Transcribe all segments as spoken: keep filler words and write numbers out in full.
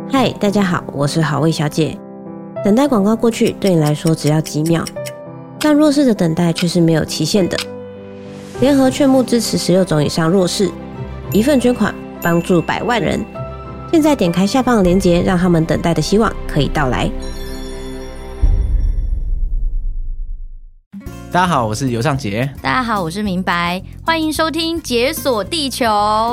嗨，大家好，我是好味小姐。等待广告过去对你来说只要几秒，但弱势的等待却是没有期限的。联合劝募支持十六种以上弱势，一份捐款帮助百万人。现在点开下方的链接，让他们等待的希望可以到来。 大家好，我是尤尚杰。 大家好，我是明白，欢迎收听《解锁地球》。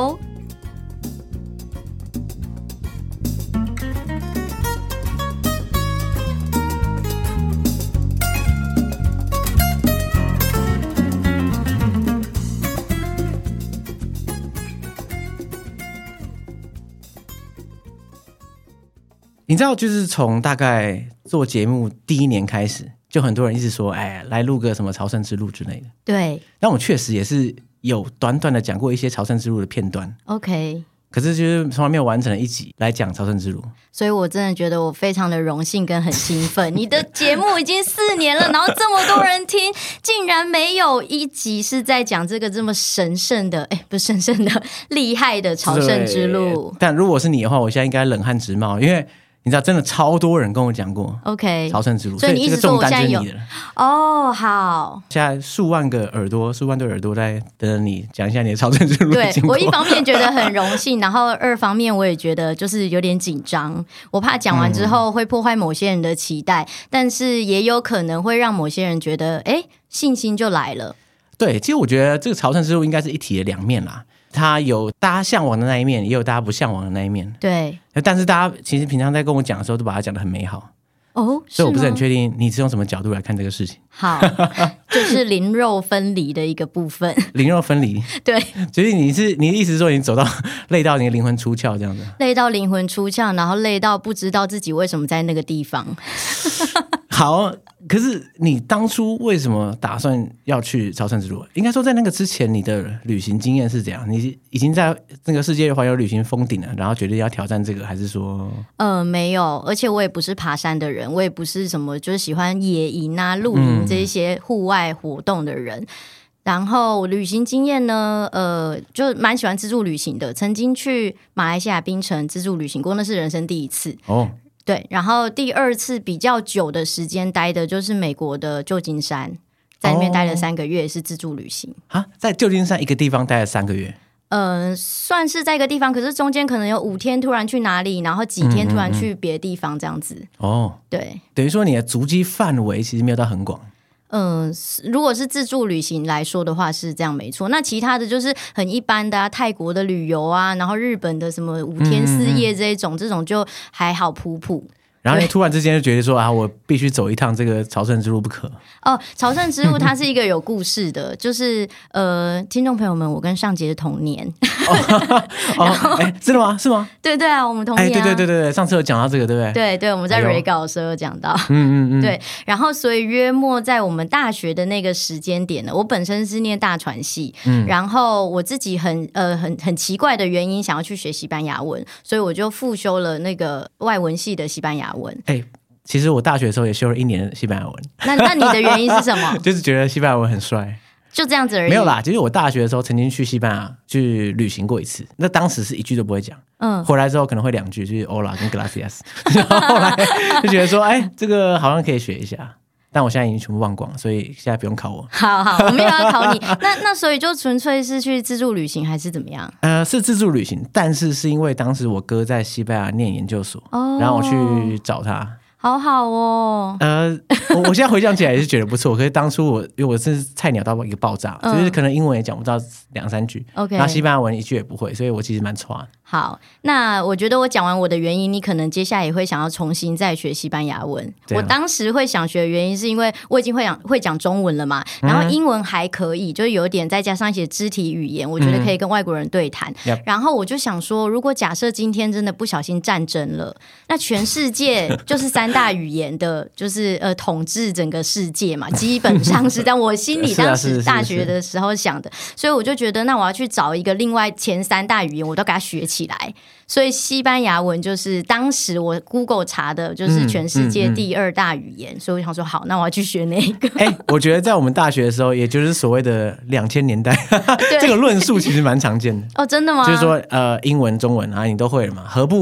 你知道，就是从大概做节目第一年开始，就很多人一直说，哎，来录个什么朝圣之路之类的。 对， 但我确实也是有短短的讲过一些朝圣之路的片段。 OK， 可是就是从来没有完整的一集来讲朝圣之路。 所以我真的觉得我非常的荣幸跟很兴奋。你的节目已经四年了，然后这么多人听，竟然没有一集是在讲这个这么神圣的，哎，不是神圣的，厉害的朝圣之路。 但如果是你的话，我现在应该冷汗直冒，因为你知道，真的超多人跟我讲过 ，OK， 朝圣之路， 所以你一直说我现在有哦，好， 现在数万个耳朵，数万对耳朵在等着你讲一下你的朝圣之路的经过。 对，我一方面觉得很荣幸，然后二方面我也觉得就是有点紧张，我怕讲完之后会破坏某些人的期待，嗯、但是也有可能会让某些人觉得，哎，信心就来了。 对，其实我觉得这个朝圣之路应该是一体的两面啦。它有大家向往的那一面，也有大家不向往的那一面。 对， 但是大家其实平常在跟我讲的时候，都把它讲得很美好。 哦， 所以我不是很确定你是用什么角度来看这个事情。 好，就是灵肉分离的一个部分。 灵肉分离， 对， 所以你是你的意思是说你走到累到你的灵魂出窍这样子？ 累到灵魂出窍，然后累到不知道自己为什么在那个地方。 好，可是你当初为什么打算要去朝圣之路？应该说在那个之前你的旅行经验是怎样？你已经在那个世界环游旅行封顶了，然后决定要挑战这个，还是说呃没有，而且我也不是爬山的人，我也不是什么就是喜欢野营啊露营这些户外活动的人、嗯、然后旅行经验呢呃就蛮喜欢自助旅行的，曾经去马来西亚槟城自助旅行过，那是人生第一次哦。对，然后第二次比较久的时间待的就是美国的旧金山，在那边待了三个月，是自助旅行啊，在旧金山一个地方待了三个月。 呃，算是在一个地方，可是中间可能有五天突然去哪里，然后几天突然去别的地方这样子。哦、嗯嗯嗯，对， 等于说你的足迹范围其实没有到很广。 嗯，如果是自助旅行来说的话是这样没错，那其他的就是很一般的啊，泰国的旅游啊，然后日本的什么五天四夜这一种、嗯嗯嗯、这种就还好普普。 然后你突然之间就觉得说啊，我必须走一趟这个朝圣之路不可。 哦，朝圣之路它是一个有故事的，就是呃，听众朋友们，我跟尚杰是同年。 哦，哦哎，真的吗？是吗？ 对对啊，我们同年、啊。 哎，对对对对，上次有讲到这个，对不对？ 对对，我们在 re 稿的时候有讲到。 嗯嗯嗯。 对，然后所以约莫在我们大学的那个时间点呢，我本身是念大传系，嗯，然后我自己很呃很很奇怪的原因想要去学西班牙文，所以我就复修了那个外文系的西班牙文。 哎，其实我大学的时候也修了一年的西班牙文。 那那你的原因是什么？ 就是觉得西班牙文很帅。 就这样子而已。没有啦，其实我大学的时候曾经去西班牙去旅行过一次，那当时是一句都不会讲，嗯，回来之后可能会两句，就是 Hola 跟 Gracias， 然后后来就觉得说，哎，这个好像可以学一下。但我现在已经全部忘光了，所以现在不用考我。 好好，我没有要考你。那那所以就纯粹是去自助旅行还是怎么样？ 呃，是自助旅行，但是是因为当时我哥在西班牙念研究所，哦、然后我去找他。 好好哦， 呃，我我现在回想起来也是觉得不错，可是当初我因为我是菜鸟到一个爆炸，嗯、就是可能英文也讲不到两三句 ，OK， 然后西班牙文一句也不会，所以我其实蛮差。 好，那我觉得我讲完我的原因，你可能接下来也会想要重新再学西班牙文。我当时会想学的原因是因为我已经会讲会讲中文了嘛，然后英文还可以，就有点再加上一些肢体语言，我觉得可以跟外国人对谈。嗯、然后我就想说，如果假设今天真的不小心战争了，那全世界就是三大语言的，就是呃统治整个世界嘛，基本上是这样。我心里当时大学的时候想的，所以我就觉得，那我要去找一个另外前三大语言，我都给它学起来。所以西班牙文就是当时我 Google 查的，就是全世界第二大语言，嗯嗯嗯、所以我想说，好，那我要去学那个。 哎、欸，我觉得在我们大学的时候，也就是所谓的两千年代，这个论述其实蛮常见的。 哦，真的吗？ 就是说，呃，英文、中文啊，你都会了嘛，何不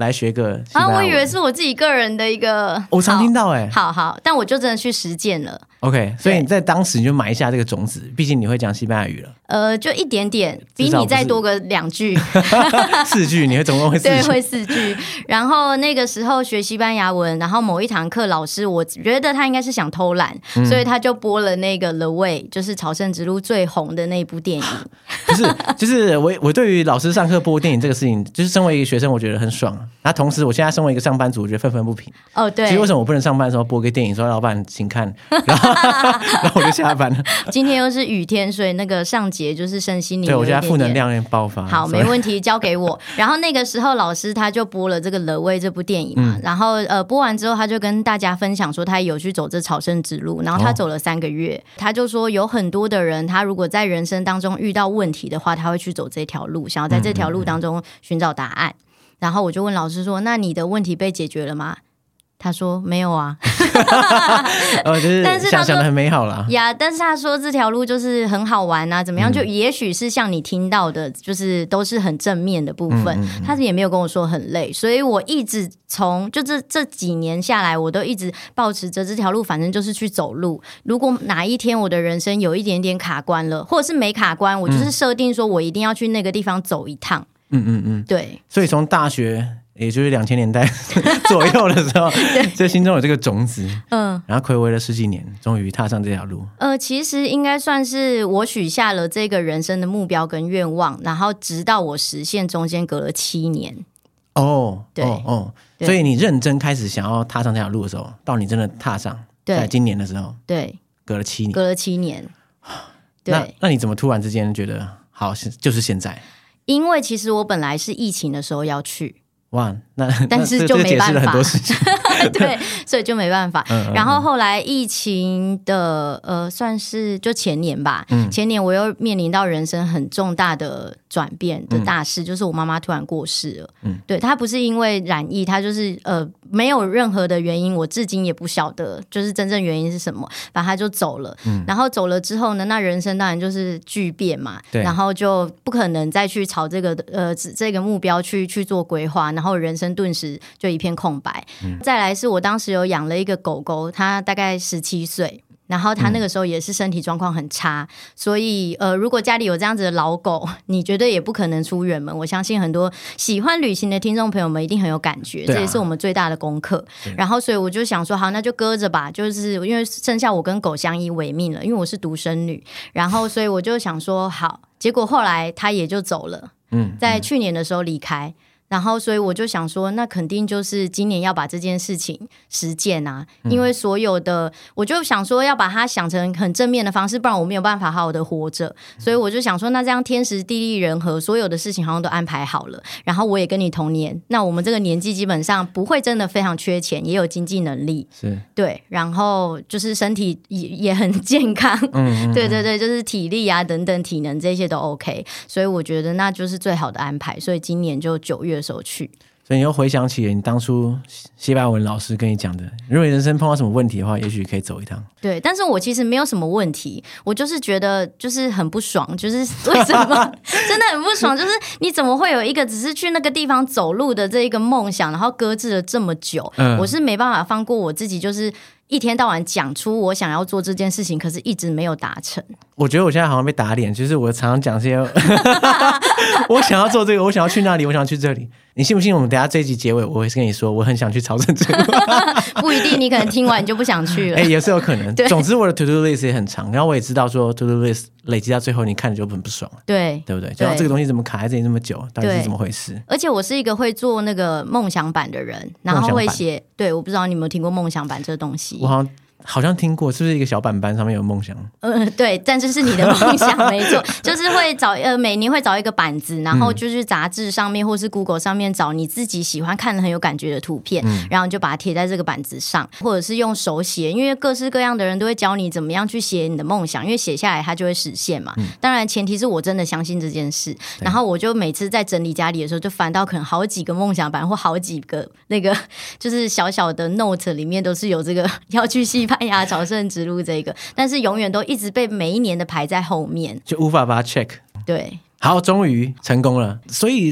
来学个西班牙文？ 啊，我以为是我自己个人的一个， 我常听到哎、欸， 好好，但我就真的去实践了。 OK， 所以你在当时你就埋下这个种子，毕竟你会讲西班牙语了。 呃，就一点点，比你再多个两句， 四句，你会总共会四句， 对，会四句。然后那个时候学西班牙文，然后某一堂课老师，我觉得他应该是想偷懒，嗯、所以他就播了那个《The Way》，就是朝圣之路最红的那一部电影。 不是，就是我我对于老师上课播电影这个事情，就是身为一个学生，我觉得很爽。那同时，我现在身为一个上班族，我觉得愤愤不平。 哦，对。 其实为什么我不能上班的时候播个电影，说老板请看，然后然后我就下班了。 今天又是雨天，所以那个上节就是身心灵有一点点， 对，我觉得负能量有点爆发。 好，没问题，交给我。然后那个时候老师他就播了这个《The Way》这部电影嘛，嗯、然后呃播完之后，他就跟大家分享说他有去走这朝圣之路，然后他走了三个月，哦、他就说有很多的人，他如果在人生当中遇到问题的话，他会去走这条路，想要在这条路当中寻找答案。嗯嗯嗯，然后我就问老师说：“那你的问题被解决了吗？”他说没有啊。 哦，就是想想的很美好啦呀，但是他说这条路就是很好玩啊，怎么样？就也许是像你听到的，就是都是很正面的部分。嗯嗯嗯，他也没有跟我说很累，所以我一直从就这这几年下来，我都一直抱持着这条路，反正就是去走路。如果哪一天我的人生有一点点卡关了，或者是没卡关，我就是设定说我一定要去那个地方走一趟。嗯嗯嗯，对。 所以从大学，也就是两千年代左右的时候，就心中有这个种子，嗯，然后睽违了十几年，终于踏上这条路。 呃，其实应该算是我许下了这个人生的目标跟愿望，然后直到我实现，中间隔了七年。 哦，对，哦哦，所以你认真开始想要踏上这条路的时候，到你真的踏上，在今年的时候， 对， 隔了七年， 隔了七年。对， 那那你怎么突然之间觉得好，就是现在？ 因为其实我本来是疫情的时候要去。 哇，那但是就没办法， 这个解释了很多事情对，所以就没办法。嗯嗯嗯，然后后来疫情的呃，算是就前年吧，嗯、前年我又面临到人生很重大的转变的大事，嗯、就是我妈妈突然过世了。嗯，对，她不是因为染疫，她就是呃没有任何的原因，我至今也不晓得就是真正原因是什么，反正她就走了。嗯，然后走了之后呢，那人生当然就是巨变嘛，然后就不可能再去朝这个呃这个目标去去做规划。然后人生顿时就一片空白。嗯、再来是我当时有养了一个狗狗，它大概十七岁，然后它那个时候也是身体状况很差，嗯、所以呃，如果家里有这样子的老狗，你绝对也不可能出远门。我相信很多喜欢旅行的听众朋友们一定很有感觉，啊、这也是我们最大的功课。然后所以我就想说，好，那就搁着吧，就是因为剩下我跟狗相依为命了，因为我是独生女，然后所以我就想说好，结果后来它也就走了，嗯，在去年的时候离开。然后所以我就想说，那肯定就是今年要把这件事情实践啊，因为所有的我就想说要把它想成很正面的方式，不然我没有办法好好的活着。所以我就想说，那这样天时地利人和，所有的事情好像都安排好了，然后我也跟你同年，那我们这个年纪基本上不会真的非常缺钱，也有经济能力，是对，然后就是身体 也, 也很健康，嗯嗯嗯对对对，就是体力啊等等体能这些都 OK， 所以我觉得那就是最好的安排。所以今年就九月的时候去。 所以你又回想起你当初西班牙文老师跟你讲的，如果你人生碰到什么问题的话，也许可以走一趟。 对，但是我其实没有什么问题，我就是觉得就是很不爽，就是为什么真的很不爽，就是你怎么会有一个只是去那个地方走路的这一个梦想，然后搁置了这么久，嗯、我是没办法放过我自己，就是一天到晚讲出我想要做这件事情，可是一直没有达成。 我觉得我现在好像被打脸，就是我常常讲这些我想要做这个，我想要去那里，我想要去这里。你信不信我们等一下这一集结尾我会跟你说我很想去朝圣之路不一定，你可能听完你就不想去了。 哎、欸，也是有可能。总之我的 to do list 也很长，然后我也知道说 to do list 累积到最后你看着就很不爽， 对对不对？就这个东西怎么卡在这里那么久，到底是怎么回事？ 而且我是一个会做那个梦想版的人，然后会写，对，我不知道你有没有听过梦想版这个东西。 我好像好像听过，是不是一个小板板上面有梦想？ 呃，对，但这是你的梦想，没错，就是会找呃每年会找一个板子，然后就是杂志上面或是 Google 上面找你自己喜欢看的很有感觉的图片，嗯、然后你就把它贴在这个板子上，或者是用手写，因为各式各样的人都会教你怎么样去写你的梦想，因为写下来它就会实现嘛。嗯、当然前提是我真的相信这件事，然后我就每次在整理家里的时候，就翻到可能好几个梦想版或好几个那个就是小小的 note 里面都是有这个要去西班牙朝圣之路这个，但是永远都一直被每一年的排在后面， 就无法把它 check。 对， 好，终于成功了。所以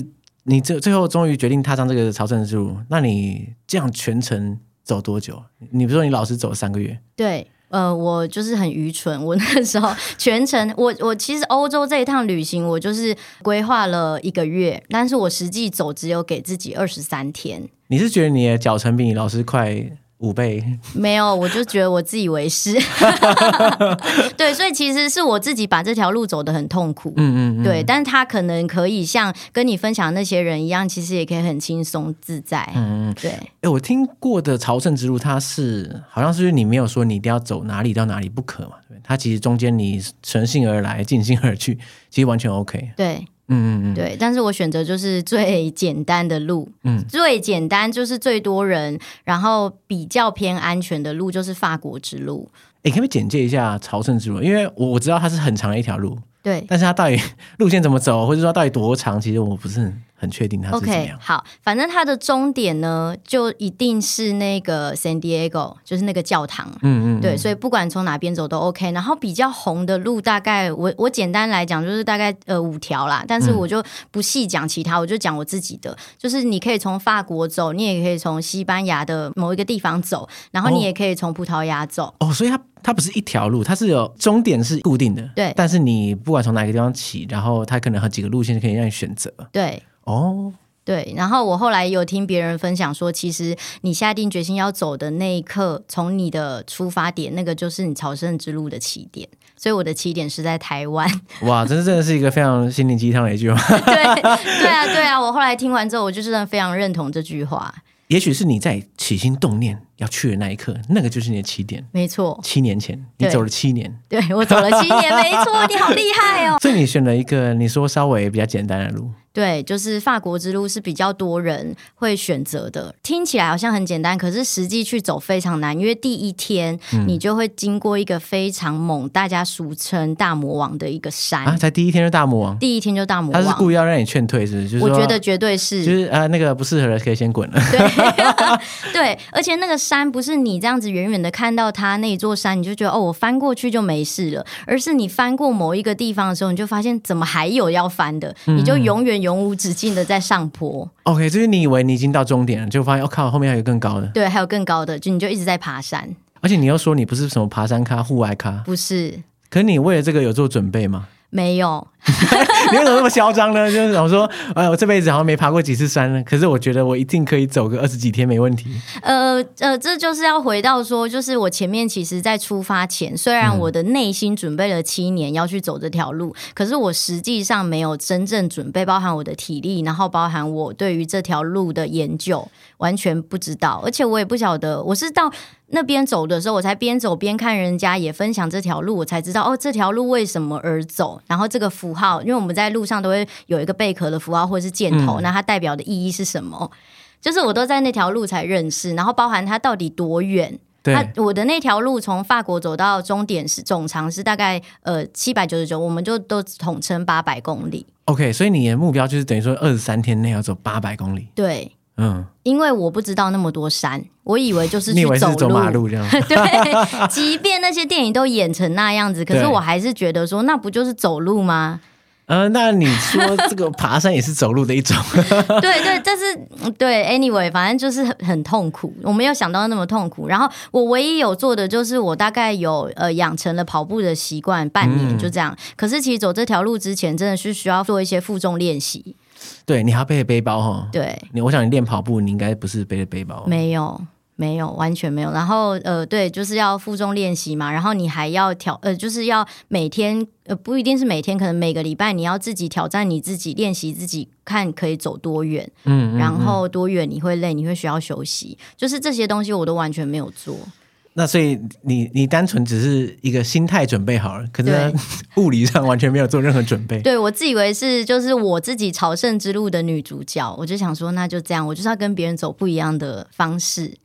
你最最后终于决定踏上这个朝圣之路，那你这样全程走多久？你比如说你老师走了三个月， 对。呃，我就是很愚蠢，我那时候全程，我我其实欧洲这一趟旅行，我就是规划了一个月，但是我实际走只有给自己二十三天。 你是觉得你的脚程比你老师快五倍？ 没有，我就觉得我自以为是。对，所以其实是我自己把这条路走得很痛苦。嗯嗯嗯。对，但是他可能可以像跟你分享的那些人一样，其实也可以很轻松自在。嗯嗯。对。 哎，我听过的朝圣之路，它是好像是你没有说你一定要走哪里到哪里不可嘛？对，它其实中间你乘兴而来，尽兴而去，其实完全 OK。 对。嗯嗯嗯，对，但是我选择就是最简单的路，嗯，最简单就是最多人，然后比较偏安全的路就是法国之路。 哎，可不可以简介一下朝圣之路？因为我我知道它是很长的一条路， 对， 但是它到底路线怎么走，或者说到底多长，其实我不是很很确定它是怎么样。 OK， 好，反正它的终点呢，就一定是那个 San Diego， 就是那个教堂。嗯嗯，对，所以不管从哪边走都 OK。然后比较红的路，大概我我简单来讲，就是大概呃五条啦，但是我就不细讲其他，我就讲我自己的。就是你可以从法国走，你也可以从西班牙的某一个地方走，然后你也可以从葡萄牙走。 哦，所以它它不是一条路，它是有终点是固定的。 对， 但是你不管从哪个地方起，然后它可能有几个路线可以让你选择。 对。 哦， 对，然后我后来有听别人分享说，其实你下定决心要走的那一刻，从你的出发点，那个就是你朝圣之路的起点。所以我的起点是在台湾。 哇，这真的是一个非常心灵鸡汤的一句话。 对，对啊，对啊，我后来听完之后，我就真的非常认同这句话。 也许是你在起心动念要去的那一刻，那个就是你的起点。 没错， 七年前你走了七年。 对，我走了七年，没错，你好厉害哦。 所以你选了一个你说稍微比较简单的路。 对，就是法国之路是比较多人会选择的，听起来好像很简单，可是实际去走非常难，因为第一天你就会经过一个非常猛，大家俗称大魔王的一个山啊，才第一天就大魔王， 第一天就大魔王， 他是故意要让你劝退，是不是？就是、 我觉得绝对是， 就是啊，那个不适合的可以先滚了。 对，对，而且那个山不是你这样子远远的看到它那一座山，你就觉得哦，我翻过去就没事了，而是你翻过某一个地方的时候，你就发现怎么还有要翻的，嗯、你就永远永无止境的在上坡。 OK， 就是你以为你已经到终点了，就发现我、哦、靠，后面还有更高的。 对，还有更高的，就你就一直在爬山。 而且你又说你不是什么爬山咖、户外咖， 不是。 可是你为了这个有做准备吗？ 没有。 你为什么那么嚣张呢？就是想说，哎，我这辈子好像没爬过几次山了，可是我觉得我一定可以走个二十几天没问题。 呃呃，这就是要回到说，就是我前面其实在出发前，虽然我的内心准备了七年要去走这条路，嗯、可是我实际上没有真正准备，包含我的体力，然后包含我对于这条路的研究，完全不知道，而且我也不晓得，我是到那边走的时候，我才边走边看人家也分享这条路，我才知道哦，这条路为什么而走，然后这个符号，因为我们在路上都会有一个贝壳的符号或者是箭头，嗯、那它代表的意义是什么？就是我都在那条路才认识，然后包含它到底多远。 对， 我的那条路从法国走到终点是总长是大概呃七百九十九，我们就都统称八百公里。 OK， 所以你的目标就是等于说二十三天内要走八百公里。 对。嗯，因为我不知道那么多山，我以为就是去走路， 你以为是走马路这样？ 对，即便那些电影都演成那样子，可是我还是觉得说，那不就是走路吗？ 呃，那你说这个爬山也是走路的一种？ 对对，但是对 ，anyway， 反正就是很很痛苦，我没有想到那么痛苦。然后我唯一有做的就是我大概有呃养成了跑步的习惯，半年就这样。嗯、可是其实走这条路之前，真的是需要做一些负重练习。 对，你还要背着背包哈？ 对， 你我想你练跑步，你应该不是背着背包。 没有，没有，完全没有。然后呃，对，就是要负重练习嘛。然后你还要挑呃，就是要每天呃，不一定是每天，可能每个礼拜你要自己挑战你自己，练习自己，看可以走多远。嗯, 嗯, 嗯，然后多远你会累，你会需要休息，就是这些东西我都完全没有做。 那所以你你单纯只是一个心态准备好了，可是物理上完全没有做任何准备。 对，我自以为是就是我自己朝圣之路的女主角，我就想说那就这样，我就是要跟别人走不一样的方式。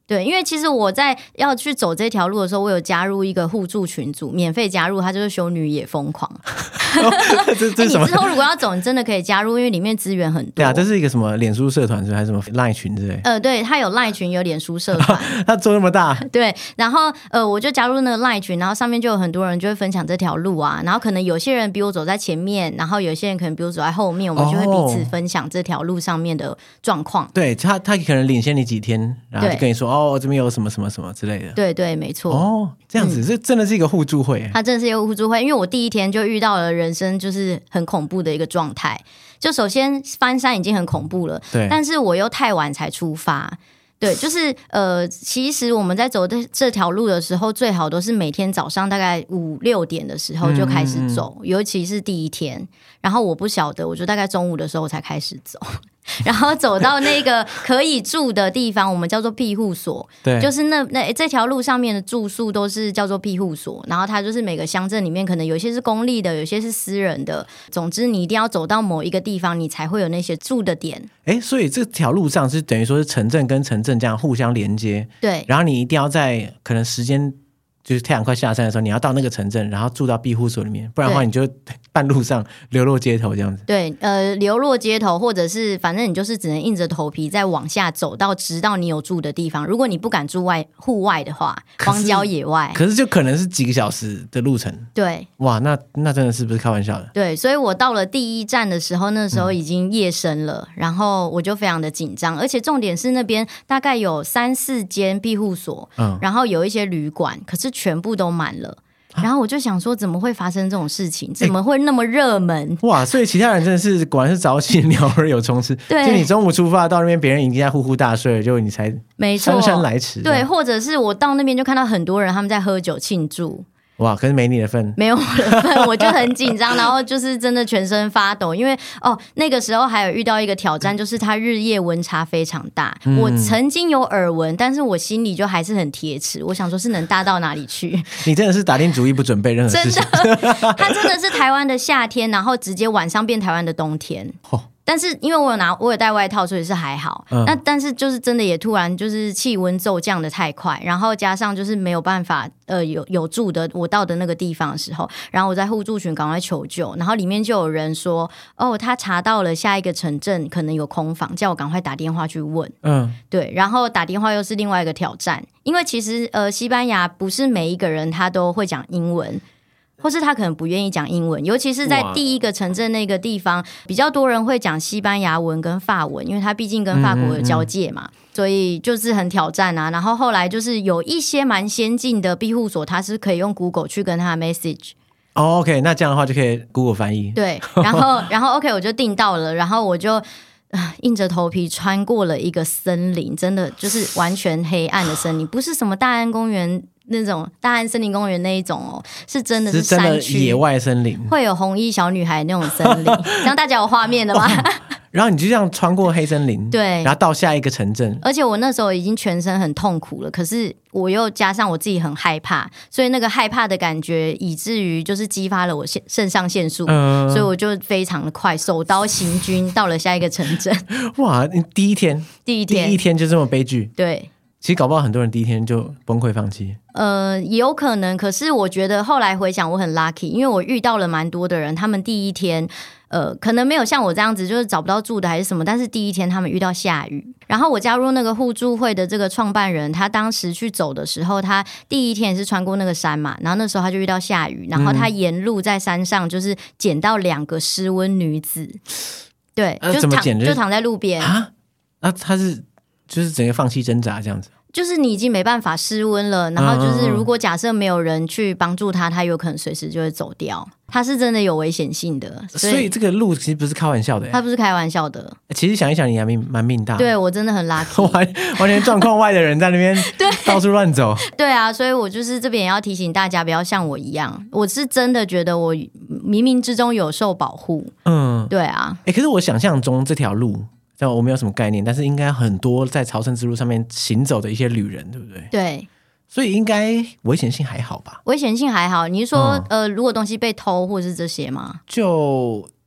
对，因为其实我在要去走这条路的时候，我有加入一个互助群组，免费加入，它就是修女也疯狂。哦、这这是什么、欸？你之后如果要走，你真的可以加入，因为里面资源很多。 对啊，这是一个什么脸书社团是还是什么 LINE 群之类？ 呃，对，它有 LINE 群，有脸书社团。 它做那么大？ 对，然后呃，我就加入那个 LINE 群，然后上面就有很多人就会分享这条路啊，然后可能有些人比我走在前面，然后有些人可能比我走在后面，我们就会彼此分享这条路上面的状况。哦、 对他，他可能领先你几天，然后就跟你说哦，这边有什么什么什么之类的。 对对，没错。 哦，这样子，这、嗯、真的是一个互助会。 它真的是一个互助会，因为我第一天就遇到了人生就是很恐怖的一个状态。就首先翻山已经很恐怖了，对，但是我又太晚才出发。对，就是呃，其实我们在走这这条路的时候，最好都是每天早上大概五六点的时候就开始走，嗯、尤其是第一天。然后我不晓得，我就大概中午的时候才开始走。然后走到那个可以住的地方，我们叫做庇护所，对，就是那那这条路上面的住宿都是叫做庇护所，然后它就是每个乡镇里面可能有些是公立的，有些是私人的，总之你一定要走到某一个地方，你才会有那些住的点。 哎，所以这条路上是等于说是城镇跟城镇这样互相连接， 对， 然后你一定要在可能时间就是太阳快下山的时候，你要到那个城镇，然后住到庇护所里面，不然的话你就半路上流落街头这样子。对， 呃，流落街头，或者是反正你就是只能硬着头皮再往下走到，直到你有住的地方。如果你不敢住外户外的话，荒郊野外， 可是就可能是几个小时的路程。 对， 哇，那那真的是不是开玩笑的？ 对，所以我到了第一站的时候，那时候已经夜深了，嗯、然后我就非常的紧张，而且重点是那边大概有三四间庇护所，嗯，然后有一些旅馆，可是全部都满了。然后我就想说，怎么会发生这种事情？怎么会那么热门？ 欸、哇！所以其他人真的是果然是早起鸟儿有虫吃。对，就你中午出发到那边，别人已经在呼呼大睡了，就你才姗姗来迟。 对，或者是我到那边就看到很多人他们在喝酒庆祝。 哇！可是没你的份， 没有我的份，我就很紧张，然后就是真的全身发抖，因为哦，那个时候还有遇到一个挑战，就是它日夜温差非常大。嗯、我曾经有耳闻，但是我心里就还是很铁齿，我想说是能大到哪里去？ 你真的是打定主意不准备任何事情， 真的，它真的是台湾的夏天，然后直接晚上变台湾的冬天。哦，但是因为我有拿我有带外套，所以是还好。嗯、那但是就是真的也突然就是气温骤降的太快，然后加上就是没有办法呃有有住的我到的那个地方的时候，然后我在互助群赶快求救，然后里面就有人说哦，他查到了下一个城镇可能有空房，叫我赶快打电话去问。嗯，对，然后打电话又是另外一个挑战，因为其实呃西班牙不是每一个人他都会讲英文。或是他可能不愿意讲英文，尤其是在第一个城镇那个地方，比较多人会讲西班牙文跟法文，因为他毕竟跟法国有交界嘛，嗯嗯嗯，所以就是很挑战啊。然后后来就是有一些蛮先进的庇护所，它是可以用 Google 去跟他 message。 哦 ，OK， 那这样的话就可以 Google 翻译。 对，然后然后 OK 我就订到了，然后我就。呃、硬着头皮穿过了一个森林，真的就是完全黑暗的森林，不是什么大安公园那种大安森林公园那一种哦，是真的是山区， 是真的野外森林， 会有红衣小女孩那种森林，这样大家有画面了吗？ 然后你就这样穿过黑森林， 对， 然后到下一个城镇。 而且我那时候已经全身很痛苦了，可是我又加上我自己很害怕，所以那个害怕的感觉，以至于就是激发了我肾上腺素，嗯、所以我就非常的快，手刀行军到了下一个城镇。 哇，你第一天， 第一天， 第一天就这么悲剧？ 对。 其实搞不好很多人第一天就崩溃放弃。 呃，也有可能，可是我觉得后来回想我很 lucky， 因为我遇到了蛮多的人，他们第一天呃可能没有像我这样子就是找不到住的还是什么，但是第一天他们遇到下雨，然后我加入那个互助会的这个创办人，他当时去走的时候，他第一天也是穿过那个山嘛，然后那时候他就遇到下雨，然后他沿路在山上就是捡到两个失温女子，对， 呃、 就躺就躺在路边啊，那他是就是整个放弃挣扎这样子。 就是你已经没办法失温了，然后就是如果假设没有人去帮助他，他有可能随时就会走掉，他是真的有危险性的， 所以, 所以这个路其实不是开玩笑的， 他不是开玩笑的。 其实想一想你还蛮命大的， 对，我真的很 lucky， 完, 完全状况外的人在那边到处乱走。 对啊，所以我就是这边也要提醒大家不要像我一样，我是真的觉得我冥冥之中有受保护。嗯，对啊、 欸、可是我想象中这条路但我没有什么概念，但是应该很多在朝圣之路上面行走的一些旅人，对不对？ 对， 所以应该危险性还好吧？ 危险性还好，你是说、嗯、呃，如果东西被偷或者是这些吗？ 就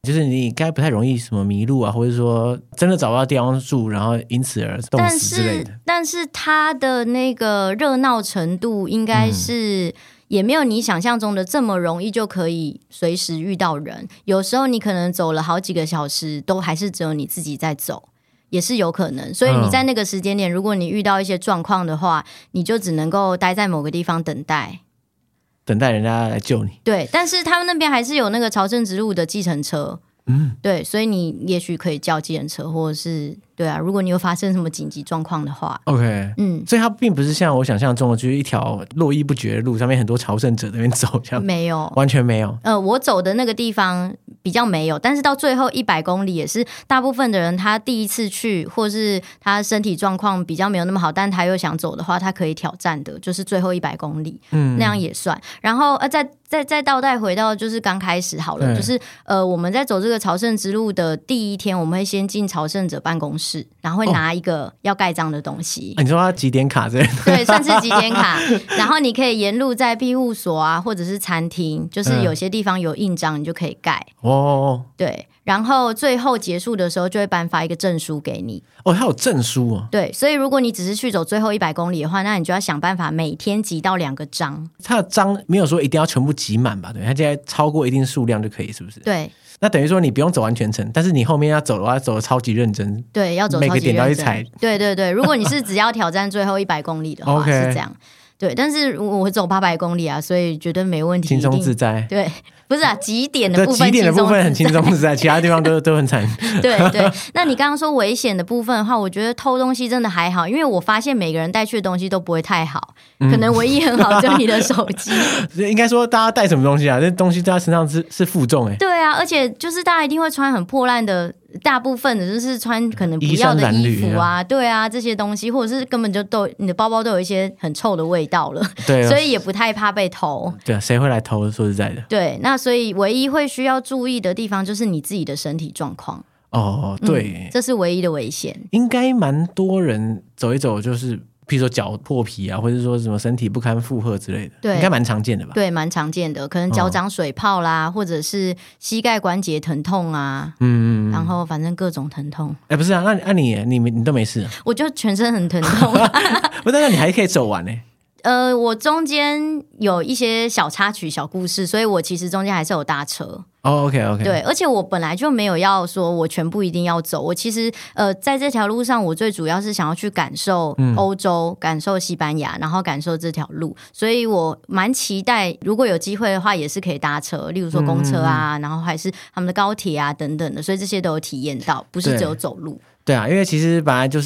就是你应该不太容易什么迷路啊，或者说真的找不到地方住，然后因此而冻死之类的。 但是它的那个热闹程度应该是、嗯。也没有你想象中的这么容易就可以随时遇到人，有时候你可能走了好几个小时都还是只有你自己在走，也是有可能。所以你在那个时间点、嗯、如果你遇到一些状况的话，你就只能够待在某个地方等待等待人家来救你。 对，但是他们那边还是有那个朝圣之路的计程车，嗯，对，所以你也许可以叫计程车，或者是对啊，如果你有发生什么紧急状况的话 OK， 嗯，所以它并不是像我想象中的就是一条络绎不绝的路，上面很多朝圣者在那边走这样。 没有， 完全没有。 呃，我走的那个地方比较没有，但是到最后一百公里也是大部分的人他第一次去，或是他身体状况比较没有那么好，但他又想走的话，他可以挑战的就是最后一百公里，嗯，那样也算。然后呃，再再再倒带回到就是刚开始好了，就是呃我们在走这个朝圣之路的第一天，我们会先进朝圣者办公室，然后会拿一个要盖章的东西、 哦、你说他集点卡之类的？ 对，算是集点卡。然后你可以沿路在庇护所啊或者是餐厅，就是有些地方有印章你就可以盖哦。对，然后最后结束的时候就会颁发一个证书给你。 哦，它有证书哦。 对，所以如果你只是去走最后一百公里的话，那你就要想办法每天集到两个章。 它的章没有说一定要全部集满吧？对，它现在超过一定数量就可以，是不是？ 对。 那等于说你不用走完全程，但是你后面要走的话走得超级认真。 对，要走超级认真， 每个点都要去踩。 对对对，如果你是只要挑战最后一百公里的话是这样。对，但是我走八百公里啊，所以绝对没问题， 轻松自在。 对，不是啊，极点的部分， 极点的部分很轻松自在，其他地方都都很惨。 对对，那你刚刚说危险的部分的话，我觉得偷东西真的还好，因为我发现每个人带去的东西都不会太好，嗯、可能唯一很好就是你的手机。 应该说大家带什么东西啊？这东西在他身上是是负重哎、欸。 对啊，而且就是大家一定会穿很破烂的。大部分的就是穿可能不要的衣服啊，啊对啊，这些东西，或者是根本就都你的包包都有一些很臭的味道了，对，所以也不太怕被偷。 对啊，谁会来偷？说实在的， 对，那所以唯一会需要注意的地方就是你自己的身体状况。 哦，对、嗯， 这是唯一的危险。 应该蛮多人走一走就是。譬如说脚破皮啊，或者说什么身体不堪负荷之类的，对，应该蛮常见的吧？ 对，蛮常见的，可能脚长水泡啦，哦、或者是膝盖关节疼痛啊，嗯，然后反正各种疼痛。 哎、欸，不是啊，那那你你你都没事、啊？ 我就全身很疼痛、啊， 不是，那你还可以走完呢、欸。 呃，我中间有一些小插曲、小故事，所以我其实中间还是有搭车。 哦、oh, ，OK OK， 对，而且我本来就没有要说我全部一定要走，我其实呃在这条路上，我最主要是想要去感受欧洲、嗯、感受西班牙，然后感受这条路，所以我蛮期待，如果有机会的话，也是可以搭车，例如说公车啊，嗯、然后还是他们的高铁啊等等的，所以这些都有体验到，不是只有走路。 对啊，因为其实本来就是。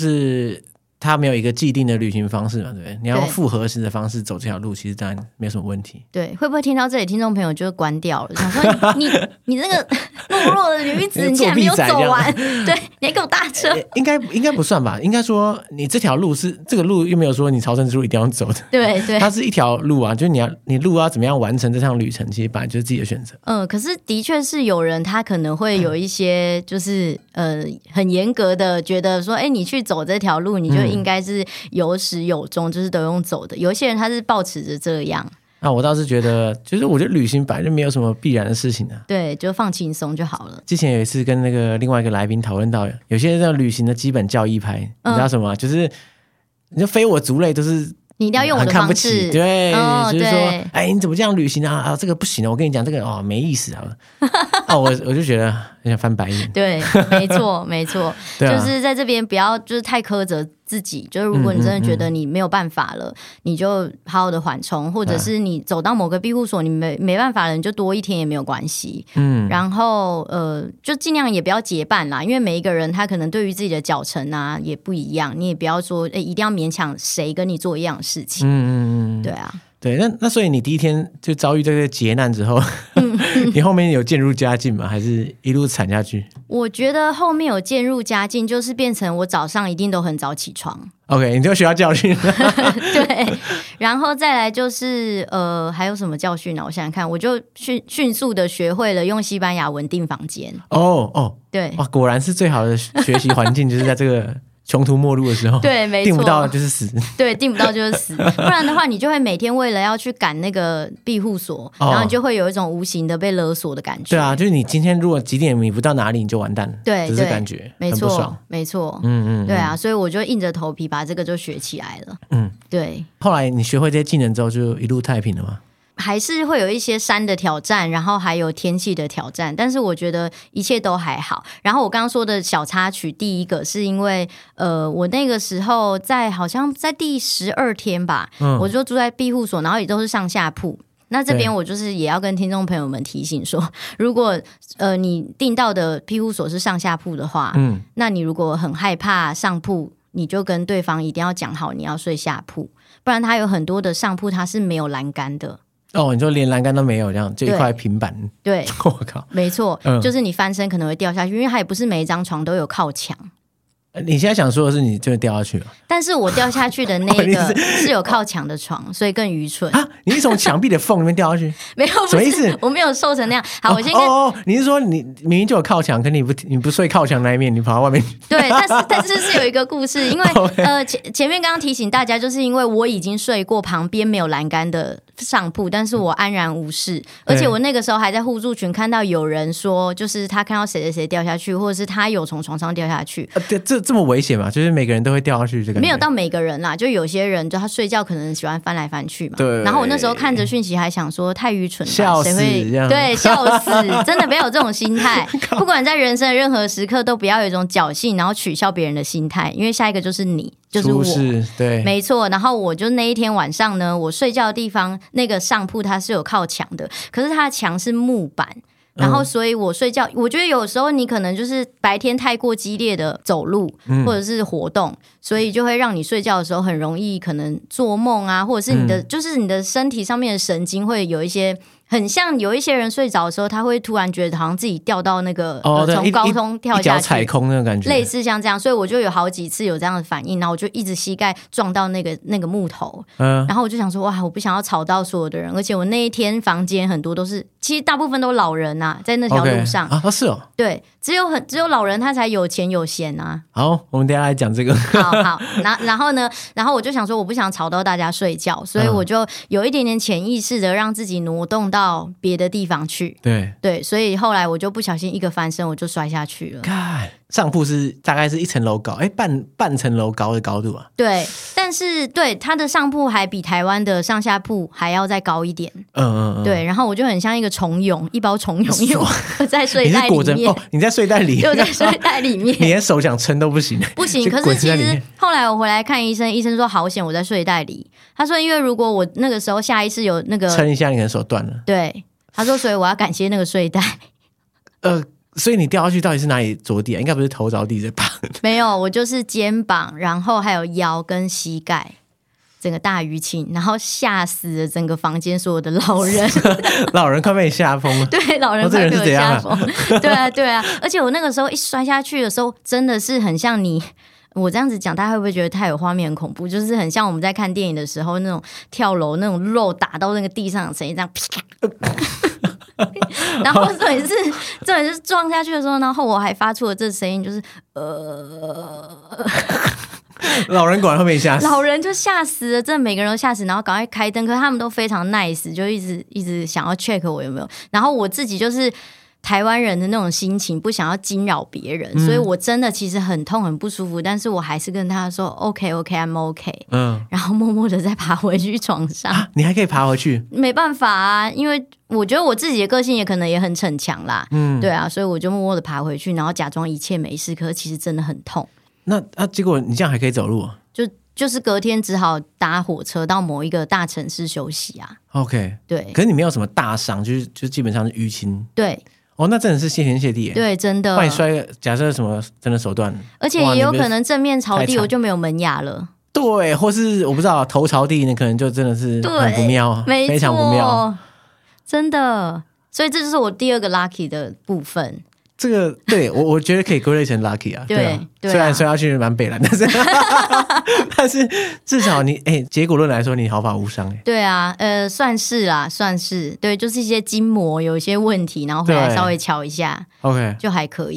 它没有一个既定的旅行方式嘛，对不对？你要用复合式的方式走这条路，其实当然没有什么问题。 对，会不会听到这里，听众朋友就关掉了，想说你你那个懦弱的女子，你竟然没有走完，对，你还给我搭车？ 应该应该不算吧？应该说你这条路是这个路又没有说你朝圣之路一定要走的， 对对， 它是一条路啊，就是你要你路要怎么样完成这趟旅程，其实本来就是自己的选择。 嗯，可是的确是有人他可能会有一些就是呃很严格的觉得说，哎，你去走这条路，你就应该是。有始有终，就是都用走的。有一些人他是抱持着这样。 那、啊、我倒是觉得，就是我觉得旅行本来就没有什么必然的事情啊。 对，就放轻松就好了。 之前有一次跟那个另外一个来宾讨论到，有些这旅行的基本教义派，嗯、你知道什么？就是你就非我族类都是。 你一定要用我的方式， 很看不起，对，哦、就是说，哎，你怎么这样旅行啊？啊，这个不行啊！我跟你讲，这个哦没意思啊！啊，我我就觉得很想翻白眼。 对，没错，没错，啊、就是在这边不要就是太苛责自己。就是如果你真的觉得你没有办法了，嗯嗯嗯你就好好的缓冲，或者是你走到某个庇护所，你没没办法了，你就多一天也没有关系。嗯，然后呃，就尽量也不要结伴啦，因为每一个人他可能对于自己的脚程啊也不一样，你也不要说哎一定要勉强谁跟你做一样的事情。嗯嗯嗯，对啊。 对，那那所以你第一天就遭遇这个劫难之后，你后面有渐入佳境吗？还是一路惨下去？ 我觉得后面有渐入佳境，就是变成我早上一定都很早起床。 OK， 你就学到教训。 对，然后再来就是呃，还有什么教训呢？我想想看，我就迅迅速的学会了用西班牙文订房间。 哦哦， 对， 哇，果然是最好的学习环境，就是在这个。 穷途末路的时候， 对，没错， 订不到就是死， 对，订不到就是死，不然的话，你就会每天为了要去赶那个庇护所，哦、然后你就会有一种无形的被勒索的感觉。 对啊，就是你今天如果几点你不到哪里，你就完蛋了， 对， 这是感觉， 没错，没错，嗯嗯，对啊，所以我就硬着头皮把这个就学起来了，嗯，对。 后来你学会这些技能之后，就一路太平了吗？ 还是会有一些山的挑战，然后还有天气的挑战，但是我觉得一切都还好。然后我刚刚说的小插曲，第一个是因为呃，我那个时候在好像在第十二天吧，嗯、我就住在庇护所，然后也都是上下铺。那这边我就是也要跟听众朋友们提醒说，如果呃你订到的庇护所是上下铺的话，嗯，那你如果很害怕上铺，你就跟对方一定要讲好你要睡下铺，不然它有很多的上铺它是没有栏杆的。 哦，你说连栏杆都没有，这样就一块平板。 对， 我靠， 没错、嗯，就是你翻身可能会掉下去，因为它也不是每一张床都有靠墙。 你现在想说的是你就掉下去了， 但是我掉下去的那个是有靠墙的床，所以更愚蠢啊！你是从墙壁的缝里面掉下去？ 没有， 什么意思？ 我没有瘦成那样。好， 哦、 我先跟哦哦，你是说你明明就有靠墙，可你不你不睡靠墙那一面，你跑到外面？ 对，但是但是是有一个故事，因为、okay. 呃前前面刚刚提醒大家，就是因为我已经睡过旁边没有栏杆的上铺，但是我安然无事，而且我那个时候还在互助群看到有人说，就是他看到谁谁谁掉下去，或者是他有从床上掉下去。 啊、这这这么危险吗？就是每个人都会掉下去，这个没有到每个人啦，就有些人就他睡觉可能喜欢翻来翻去嘛。对。然后我那时候看着讯息还想说太愚蠢了， 笑死， 谁会对笑死，真的不要有这种心态。不管在人生的任何时刻，都不要有一种侥幸然后取笑别人的心态，因为下一个就是你。就是我， 对， 没错。然后我就那一天晚上呢，我睡觉的地方那个上铺它是有靠墙的，可是它的墙是木板。然后所以我睡觉、嗯、我觉得有时候你可能就是白天太过激烈的走路、嗯、或者是活动，所以就会让你睡觉的时候很容易可能做梦啊，或者是你的、嗯、就是你的身体上面的神经会有一些很像有一些人睡着的时候他会突然觉得好像自己掉到那个从、哦呃、高空跳下去，一脚踩空那种感觉， 类似像这样，所以我就有好几次有这样的反应，然后我就一直膝盖撞到那个那个木头、嗯、然后我就想说哇，我不想要吵到所有的人，而且我那一天房间很多都是其实大部分都老人啊，在那条路上、 okay. 啊, 啊是哦， 对，只有很只有老人他才有钱有闲啊。 好，我们等一下来讲这个。 好好，然然后呢，然后我就想说我不想吵到大家睡觉，所以我就有一点点潜意识的让自己挪动到别的地方去。 对对，所以后来我就不小心一个翻身，我就摔下去了。 God，上铺是大概是一层楼高，哎，半半层楼高的高度啊。 对，但是对它的上铺还比台湾的上下铺还要再高一点。嗯嗯嗯。对，然后我就很像一个虫蛹，一包虫蛹，因为我在睡袋里面。 哦，你在睡袋里， 就在睡袋里面， 你连手想撑都不行， 不行。可是其实后来我回来看医生，医生说好险我在睡袋里。他说因为如果我那个时候下意识有那个撑一下，你可能手断了。 对，他说所以我要感谢那个睡袋。 呃。所以你掉下去到底是哪里着地啊？应该不是头着地在爬。 没有，我就是肩膀，然后还有腰跟膝盖，整个大淤青，然后吓死了整个房间所有的老人。 老人快被你吓疯了。 对，老人快被我吓疯。哦啊、对啊，对啊，而且我那个时候一摔下去的时候，真的是很像你。我这样子讲，大家会不会觉得太有画面很恐怖？就是很像我们在看电影的时候那种跳楼那种肉打到那个地上的声音，这样。然后重点是重点是撞下去的时候，然后我还发出了这声音，就是呃， 老人果然会被吓死， 老人就吓死了，真的每个人都吓死，然后赶快开灯，可是他们都非常 nice， 就一直一直想要 check 我有没有，然后我自己就是台湾人的那种心情，不想要惊扰别人、嗯、所以我真的其实很痛很不舒服，但是我还是跟他说 OK OK I'm OK， 嗯，然后默默的再爬回去床上、 啊、你还可以爬回去？ 没办法啊，因为我觉得我自己的个性也可能也很逞强啦，嗯，对啊，所以我就默默的爬回去，然后假装一切没事，可是其实真的很痛。 那啊，结果你这样还可以走路啊？ 就就是隔天只好搭火车到某一个大城市休息啊。 OK， 对， 可是你没有什么大伤，就是就基本上是淤青。 对。 哦，那真的是谢天谢地耶。 对，真的。 万一摔，假设什么真的手断， 而且也有可能正面朝地，我就没有门牙了。 对，或是我不知道头朝地，那可能就真的是很不妙，非常不妙，真的。所以这就是我第二个 lucky 的部分。 这个对我我觉得可以归类成 lucky 啊， 对, 对, 啊对啊， 虽然摔下去蛮北蓝，但是但是至少你哎、欸，结果论来说你毫发无伤哎、欸。 对啊，呃，算是啦，算是对，就是一些筋膜有一些问题，然后回来稍微瞧一下 ，OK 就还可以。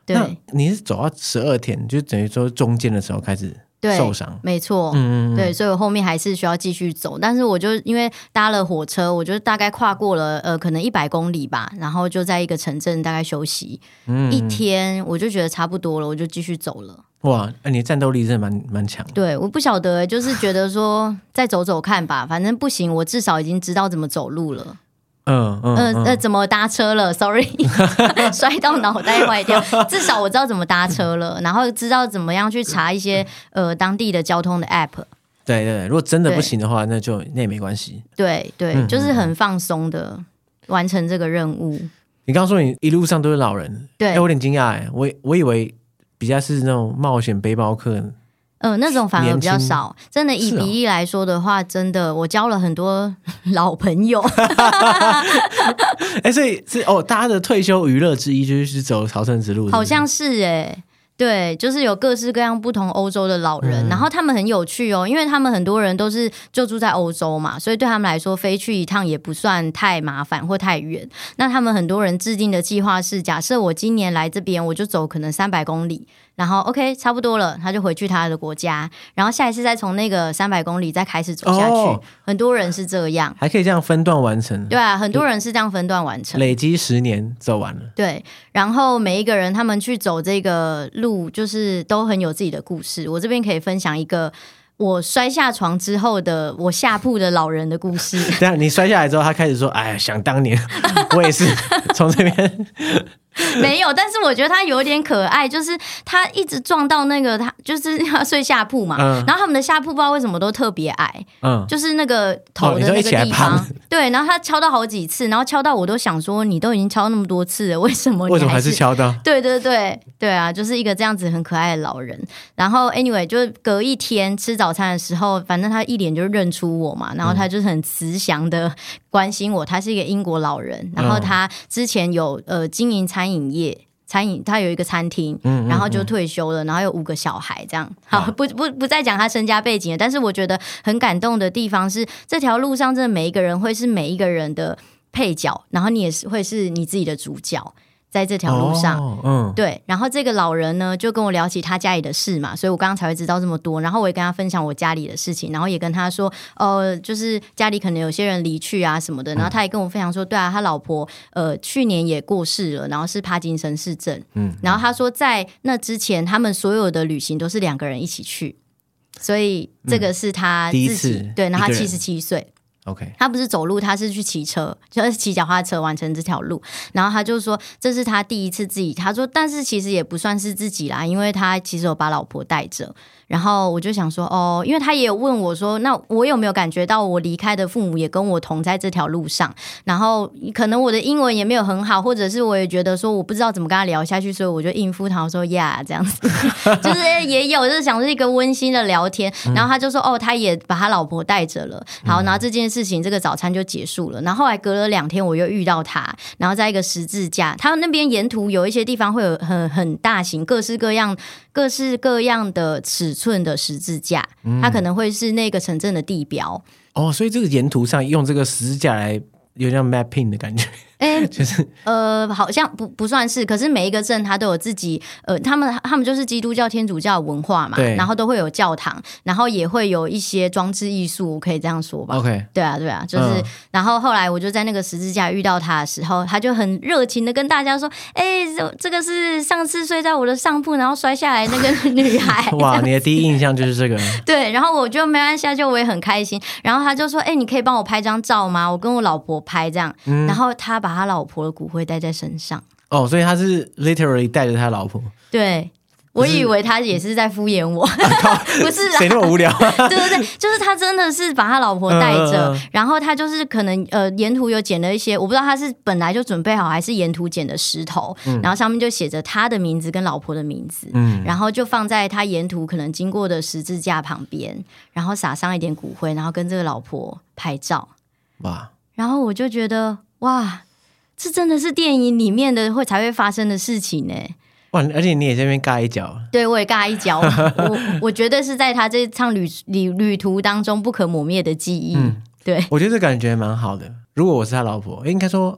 对， 你是走到十二天，就等于说中间的时候开始受伤， 没错，嗯嗯对，所以我后面还是需要继续走，但是我就因为搭了火车，我就大概跨过了呃可能一百公里吧，然后就在一个城镇大概休息、嗯、一天，我就觉得差不多了，我就继续走了。 哇，你的战斗力真的蛮蛮强的。 对，我不晓得，就是觉得说再走走看吧，反正不行，我至少已经知道怎么走路了。 嗯嗯嗯呃怎么搭车了 ？Sorry， 摔到脑袋坏掉。至少我知道怎么搭车了，然后知道怎么样去查一些呃当地的交通的 app。 对对，如果真的不行的话，那就那也没关系。 对对、嗯，就是很放松的完成这个任务。 你刚刚说你一路上都是老人， 对， 哎，我有点惊讶哎，我我以为比较是那种冒险背包客。 嗯、呃，那种反而比较少，真的以比例来说的话，真的我交了很多老朋友。 哎、欸，所以是哦，大家的退休娱乐之一就是走朝圣之路是不是？ 好像是哎、欸。对，就是有各式各样不同欧洲的老人、嗯、然后他们很有趣哦，因为他们很多人都是就住在欧洲嘛，所以对他们来说飞去一趟也不算太麻烦或太远。那他们很多人制定的计划是，假设我今年来这边我就走可能三百公里，然后 OK 差不多了，他就回去他的国家，然后下一次再从那个三百公里再开始走下去、哦、很多人是这样， 还可以这样分段完成。 对啊，很多人是这样分段完成， 累积十年走完了。 对，然后每一个人他们去走这个路就是都很有自己的故事。我这边可以分享一个我摔下床之后的我下铺的老人的故事。 对啊，你摔下来之后他开始说哎呀想当年我也是从这边没有，但是我觉得他有点可爱，就是他一直撞到那个他就是要睡下铺嘛、嗯、然后他们的下铺不知道为什么都特别矮、嗯、就是那个头的那个地方、哦、对，然后他敲到好几次，然后敲到我都想说你都已经敲那么多次了，为什么你还是为什么还是敲到？ 对对对对啊，就是一个这样子很可爱的老人。然后 anyway 就是隔一天吃早餐的时候，反正他一脸就认出我嘛，然后他就是很慈祥的关心我，他是一个英国老人，然后他之前有呃经营餐饮业，餐饮他有一个餐厅，嗯嗯嗯，然后就退休了，然后有五个小孩这样。好，不不不再讲他身家背景了，但是我觉得很感动的地方是，这条路上真的每一个人会是每一个人的配角，然后你也是会是你自己的主角。在这条路上、哦嗯、对，然后这个老人呢就跟我聊起他家里的事嘛，所以我刚刚才会知道这么多，然后我也跟他分享我家里的事情，然后也跟他说呃，就是家里可能有些人离去啊什么的，然后他也跟我分享说对啊，他老婆呃去年也过世了，然后是帕金森氏症，嗯，然后他说在那之前他们所有的旅行都是两个人一起去，所以这个是他自己、嗯、第一次对，然后他七十七岁 OK， 他不是走路，他是去骑车，就是骑脚踏车完成这条路。然后他就说这是他第一次自己，他说但是其实也不算是自己啦，因为他其实有把老婆带着。然后我就想说哦，因为他也有问我说那我有没有感觉到我离开的父母也跟我同在这条路上，然后可能我的英文也没有很好，或者是我也觉得说我不知道怎么跟他聊下去，所以我就应付他说呀、yeah, 这样子就是也有就是想是一个温馨的聊天。然后他就说哦他也把他老婆带着了，好，然后这件事情这个早餐就结束了。然后后来隔了两天我又遇到他，然后在一个十字架，他那边沿途有一些地方会有很很大型各式各样各式各样的尺寸的十字架，它可能会是那个城镇的地标、 嗯、哦，所以这个沿途上用这个十字架来有点像 mapping 的感觉。 欸、 就是呃，好像不不算是，可是每一个镇它都有自己呃，他们他们就是基督教、天主教的文化嘛，然后都会有教堂，然后也会有一些装置艺术，可以这样说吧。 OK， 对啊，对啊，就是、嗯，然后后来我就在那个十字架遇到他的时候，他就很热情的跟大家说：“哎、欸，这个是上次睡在我的上铺，然后摔下来那个女孩。” 哇，你的第一印象就是这个。 对，然后我就没关系，就我也很开心。然后他就说：“哎、欸，你可以帮我拍张照吗？我跟我老婆拍这样。嗯”然后他把他老婆的骨灰带在身上。 哦，所以他是 literally 带着他老婆。 对，我以为他也是在敷衍我，啊、不是谁那么无聊？ 对对对，就是他真的是把他老婆带着、嗯嗯嗯，然后他就是可能呃沿途有捡了一些，我不知道他是本来就准备好还是沿途捡的石头、嗯，然后上面就写着他的名字跟老婆的名字，嗯，然后就放在他沿途可能经过的十字架旁边，然后撒上一点骨灰，然后跟这个老婆拍照。哇！然后我就觉得哇，这真的是电影里面的会才会发生的事情呢。 哇！而且你也在那边尬一脚。对， 我也尬一脚。我我觉得是在他这趟旅旅旅途当中不可磨灭的记忆。嗯，对， 我觉得这感觉蛮好的。如果我是他老婆，应该说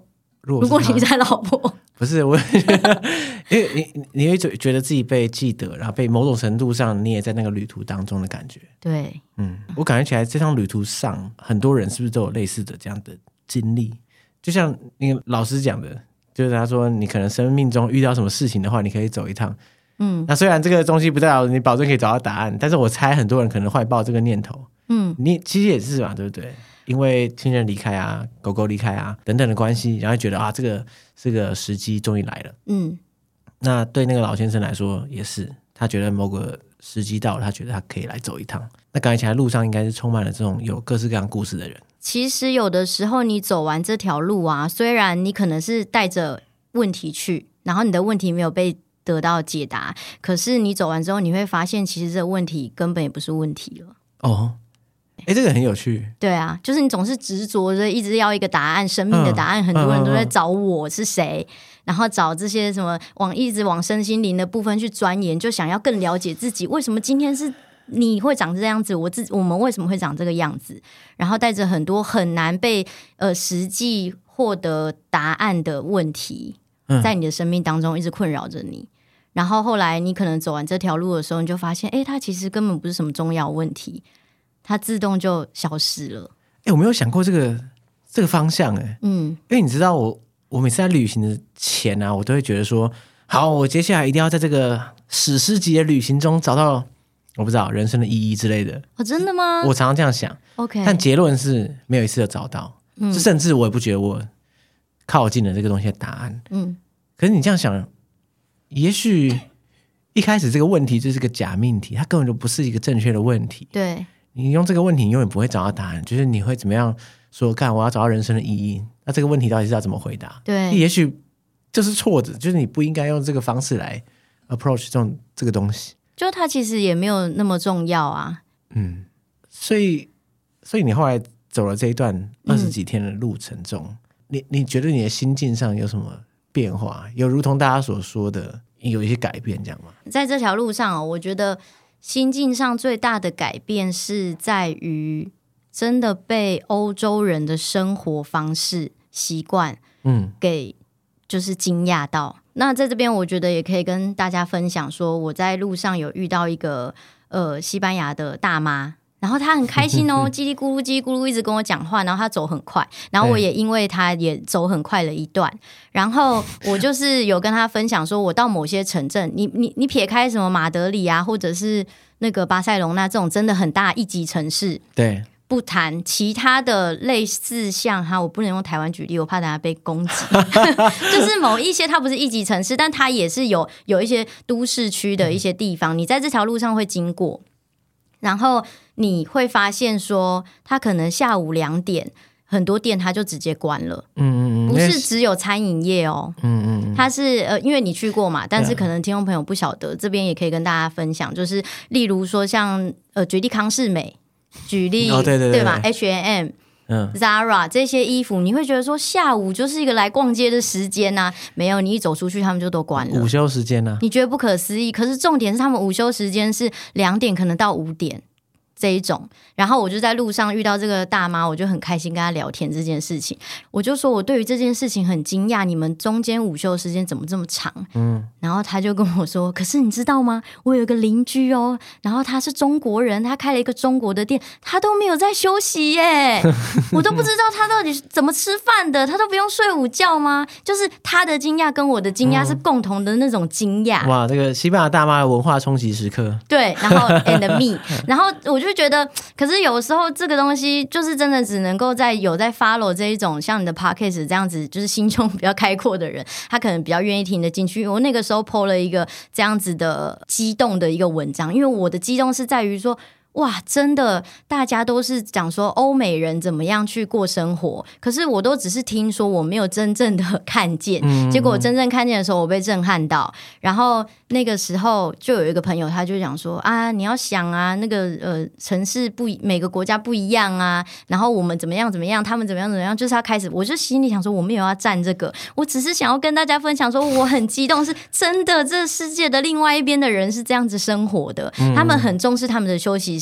如果你在老婆不是我因为你你会觉得自己被记得，然后被某种程度上你也在那个旅途当中的感觉。 对， 嗯，我感觉起来这趟旅途上很多人是不是都有类似的这样的经历，就像那个老师讲的，就是他说你可能生命中遇到什么事情的话，你可以走一趟。嗯，那虽然这个东西不代表你保证可以找到答案，但是我猜很多人可能怀抱这个念头。嗯，你其实也是嘛，对不对？因为亲人离开啊，狗狗离开啊等等的关系，然后觉得啊，这个这个时机终于来了。嗯，那对那个老先生来说也是，他觉得某个时机到了，他觉得他可以来走一趟。那感觉起来路上应该是充满了这种有各式各样故事的人。 其实有的时候你走完这条路啊，虽然你可能是带着问题去，然后你的问题没有被得到解答，可是你走完之后你会发现其实这个问题根本也不是问题了。 哦，哎，这个很有趣。 对啊，就是你总是执着着一直要一个答案，生命的答案，嗯、很多人都在找我是谁、嗯、然后找这些什么往一直往身心灵的部分去钻研，就想要更了解自己为什么今天是你会长这样子，我自我们为什么会长这个样子，然后带着很多很难被呃实际获得答案的问题在你的生命当中一直困扰着你、嗯、然后后来你可能走完这条路的时候，你就发现哎，它其实根本不是什么重要问题，它自动就消失了。 哎，我没有想过这个这个方向哎，嗯，因为你知道我我每次在旅行的前啊，我都会觉得说，好，我接下来一定要在这个史诗级的旅行中找到我不知道人生的意义之类的。 哦，真的吗？ 我常常这样想 ，OK， 但结论是没有一次的找到，嗯，甚至我也不觉得我靠近了这个东西的答案，嗯，可是你这样想，也许一开始这个问题就是个假命题，它根本就不是一个正确的问题， 对。 你用这个问题你永远不会找到答案，就是你会怎么样说干我要找到人生的意义，那这个问题到底是要怎么回答？ 对， 也许就是错的，就是你不应该用这个方式来 approach 这种这个东西， 就它其实也没有那么重要啊。 嗯，所以所以你后来走了这一段二十几天的路程中、嗯、你你觉得你的心境上有什么变化？有如同大家所说的有一些改变这样吗？ 在这条路上、哦、我觉得心境上最大的改变是在于真的被欧洲人的生活方式习惯嗯给就是惊讶到。那在这边我觉得也可以跟大家分享说，我在路上有遇到一个呃西班牙的大妈，然后她很开心哦，叽里咕噜叽里咕噜一直跟我讲话，然后她走很快，然后我也因为她也走很快了一段，然后我就是有跟她分享说，我到某些城镇，你你你撇开什么马德里啊，或者是那个巴塞隆纳这种真的很大一级城市， 对， 不谈其他的类似像哈，我不能用台湾举例，我怕大家被攻击。就是某一些它不是一级城市，但它也是有有一些都市区的一些地方，你在这条路上会经过，然后你会发现说，它可能下午两点，很多店它就直接关了。嗯嗯，不是只有餐饮业哦。嗯嗯，它是呃，因为你去过嘛，但是可能听众朋友不晓得，这边也可以跟大家分享，就是例如说像呃，举例康是美。举例、哦、对对 对, 对吧 H and M、嗯、Zara 这些衣服，你会觉得说下午就是一个来逛街的时间啊，没有，你一走出去他们就都关了， 午休时间啊， 你觉得不可思议，可是重点是他们午休时间是两点可能到五点这一种。然后我就在路上遇到这个大妈，我就很开心跟她聊天这件事情，我就说我对于这件事情很惊讶，你们中间午休时间怎么这么长？嗯，然后她就跟我说，可是你知道吗，我有一个邻居哦，然后他是中国人，他开了一个中国的店，他都没有在休息耶。我都不知道他到底怎么吃饭的，他都不用睡午觉吗？就是他的惊讶跟我的惊讶是共同的那种惊讶、 嗯、哇，这个西班牙大妈的文化冲击时刻， 对，然后 and me 然后我就觉得可是有时候这个东西就是真的只能够在有在 follow 这一种像你的 podcast 这样子，就是心胸比较开阔的人，他可能比较愿意听得进去。我那个时候 po 了一个这样子的激动的一个文章，因为我的激动是在于说，哇，真的大家都是讲说欧美人怎么样去过生活，可是我都只是听说，我没有真正的看见、嗯、结果我真正看见的时候我被震撼到。然后那个时候就有一个朋友他就讲说啊，你要想啊，那个呃城市不每个国家不一样啊，然后我们怎么样怎么样，他们怎么样怎么样，就是他开始，我就心里想说我没有要站这个，我只是想要跟大家分享说我很激动，是真的这世界的另外一边的人是这样子生活的、嗯、他们很重视他们的休息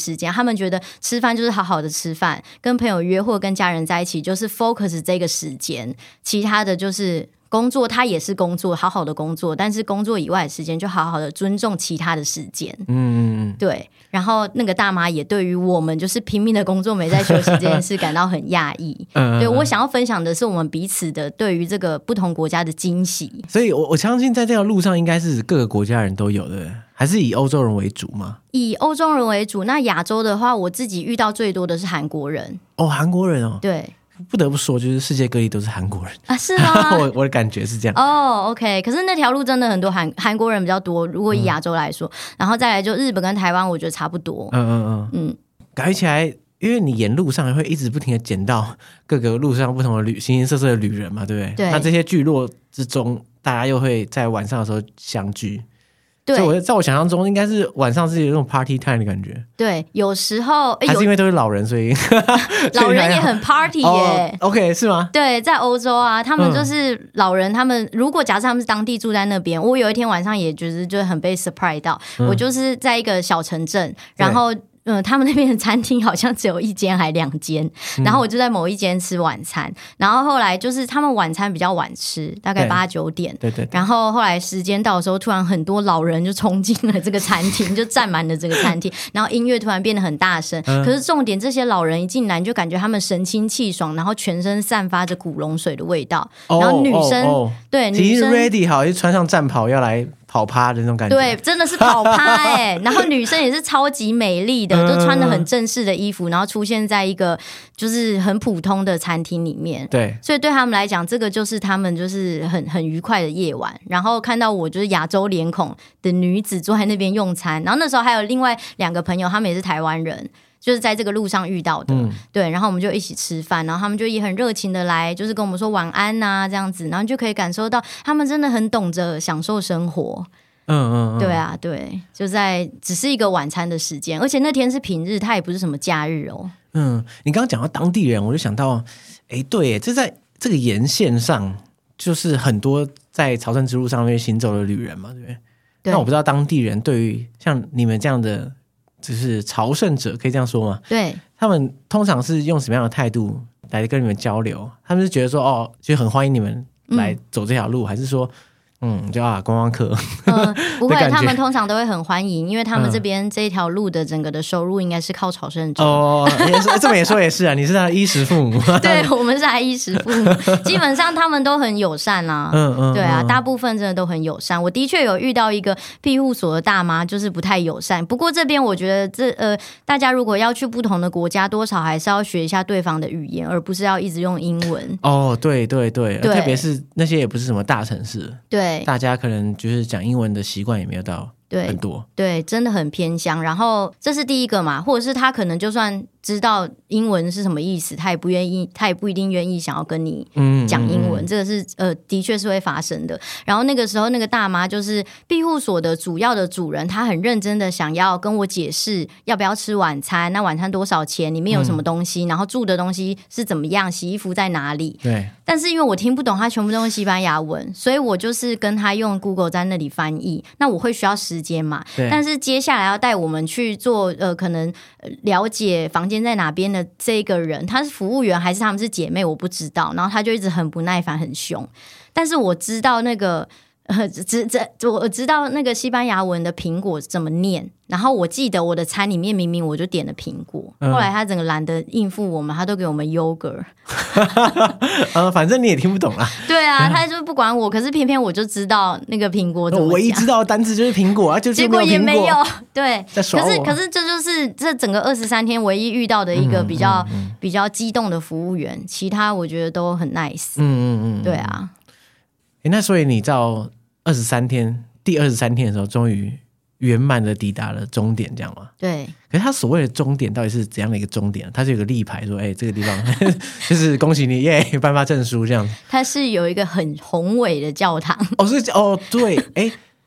时间，他们觉得吃饭就是好好的吃饭，跟朋友约或跟家人在一起就是 focus 这个时间，其他的就是工作，他也是工作，好好的工作，但是工作以外的时间就好好的尊重其他的时间。嗯嗯，对。然后那个大妈也对于我们就是拼命的工作没在休息这件事感到很讶异。嗯，对，我想要分享的是我们彼此的对于这个不同国家的惊喜。 所以我我相信在这条路上应该是各个国家人都有的，还是以欧洲人为主吗？ 以欧洲人为主。那亚洲的话，我自己遇到最多的是韩国人。 哦，韩国人哦。 对。 不得不说，就是世界各地都是韩国人啊，是吗？ 我我的感觉是这样。 哦、oh, ，OK， 可是那条路真的很多韩韩国人比较多，如果以亚洲来说，嗯、然后再来就日本跟台湾，我觉得差不多。嗯嗯嗯嗯， 感觉起来，因为你沿路上会一直不停的捡到各个路上不同的旅形形色色的旅人嘛，对不对？ 对。 那这些聚落之中，大家又会在晚上的时候相聚。 对， 所以我在我想象中，应该是晚上是有那种 party time 的感觉。 对，有时候、欸、 还是因为都是老人，所以老人也很 party 耶、欸哦。OK， 是吗？ 对，在欧洲啊，他们就是老人，他们如果假设他们是当地住在那边，我有一天晚上也觉得就很被 surprise 到、嗯，我就是在一个小城镇，然后。嗯，他们那边的餐厅好像只有一间还两间、嗯，然后我就在某一间吃晚餐，然后后来就是他们晚餐比较晚吃，大概八九点， 对 对, 对。 然后后来时间到的时候，突然很多老人就冲进了这个餐厅，就占满了这个餐厅，然后音乐突然变得很大声、嗯。可是重点，这些老人一进来，你就感觉他们神清气爽，然后全身散发着古龙水的味道，哦、然后女生、哦哦、对女生 ready 好，就穿上战袍要来。跑趴的那种感觉， 对，真的是跑趴哎、欸！然后女生也是超级美丽的，就穿得很正式的衣服，然后出现在一个就是很普通的餐厅里面。 对， 所以对他们来讲，这个就是他们就是很很愉快的夜晚。然后看到我就是亚洲脸孔的女子坐在那边用餐，然后那时候还有另外两个朋友，他们也是台湾人。就是在这个路上遇到的、嗯，对，然后我们就一起吃饭，然后他们就也很热情的来，就是跟我们说晚安呐、啊、这样子，然后就可以感受到他们真的很懂得享受生活。嗯嗯嗯，对啊，对，就在只是一个晚餐的时间，而且那天是平日，它也不是什么假日哦。 嗯，你刚刚讲到当地人，我就想到，哎，对，这在这个沿线上，就是很多在朝圣之路上面行走的旅人嘛，对不对？对。那我不知道当地人对于像你们这样的。就是朝圣者，可以这样说吗？ 对， 他们通常是用什么样的态度来跟你们交流？他们是觉得说，哦，就很欢迎你们来走这条路，嗯、还是说，嗯，就啊观光客？ 嗯，不会，他们通常都会很欢迎，因为他们这边这一条路的整个的收入应该是靠朝圣者。 哦，也是这么也说也是啊，你是他的衣食父母。 对，我们是他的衣食父母，基本上他们都很友善啊。嗯嗯，对啊，大部分真的都很友善。我的确有遇到一个庇护所的大妈，就是不太友善。不过这边我觉得这呃，大家如果要去不同的国家，多少还是要学一下对方的语言，而不是要一直用英文。 哦，对对对，对，特别是那些也不是什么大城市。 对。 大家可能就是讲英文的习惯也没有到很多， 对，对，真的很偏乡。然后这是第一个嘛，或者是他可能就算知道英文是什么意思，他也不愿意，他也不一定愿意想要跟你讲英文。嗯嗯嗯，这个是呃，的确是会发生的。然后那个时候，那个大妈就是庇护所的主要的主人，她很认真的想要跟我解释要不要吃晚餐，那晚餐多少钱，里面有什么东西，嗯、然后住的东西是怎么样，洗衣服在哪里。 对。 但是因为我听不懂，他全部都用西班牙文，所以我就是跟他用 Google 在那里翻译。那我会需要时间嘛？但是接下来要带我们去做呃，可能了解房间在哪边的这个人，他是服务员还是他们是姐妹，我不知道。然后他就一直很不耐烦，很凶。但是我知道那个呃，知知我知道那个西班牙文的苹果怎么念。然后我记得我的餐里面明明我就点了苹果，嗯、后来他整个懒得应付我们，他都给我们 yogurt。 呃，反正你也听不懂啦。 对啊，他就不管我，可是偏偏我就知道那个苹果怎么讲。 我唯一知道的单词就是苹果啊，就结果也没有。对， 在耍我。 可是可是这就是这整个二十三天唯一遇到的一个比较、嗯嗯嗯、比较激动的服务员，其他我觉得都很 nice。嗯嗯嗯，对啊。 那所以你到二十三天，第二十三天的时候，终于圆满的抵达了终点，这样吗？ 对。 可是他所谓的终点到底是怎样的一个终点？他是有个立牌说，哎、欸，这个地方就是恭喜你耶，颁发证书这样。 他是有一个很宏伟的教堂。 哦，是哦，对，哎、欸，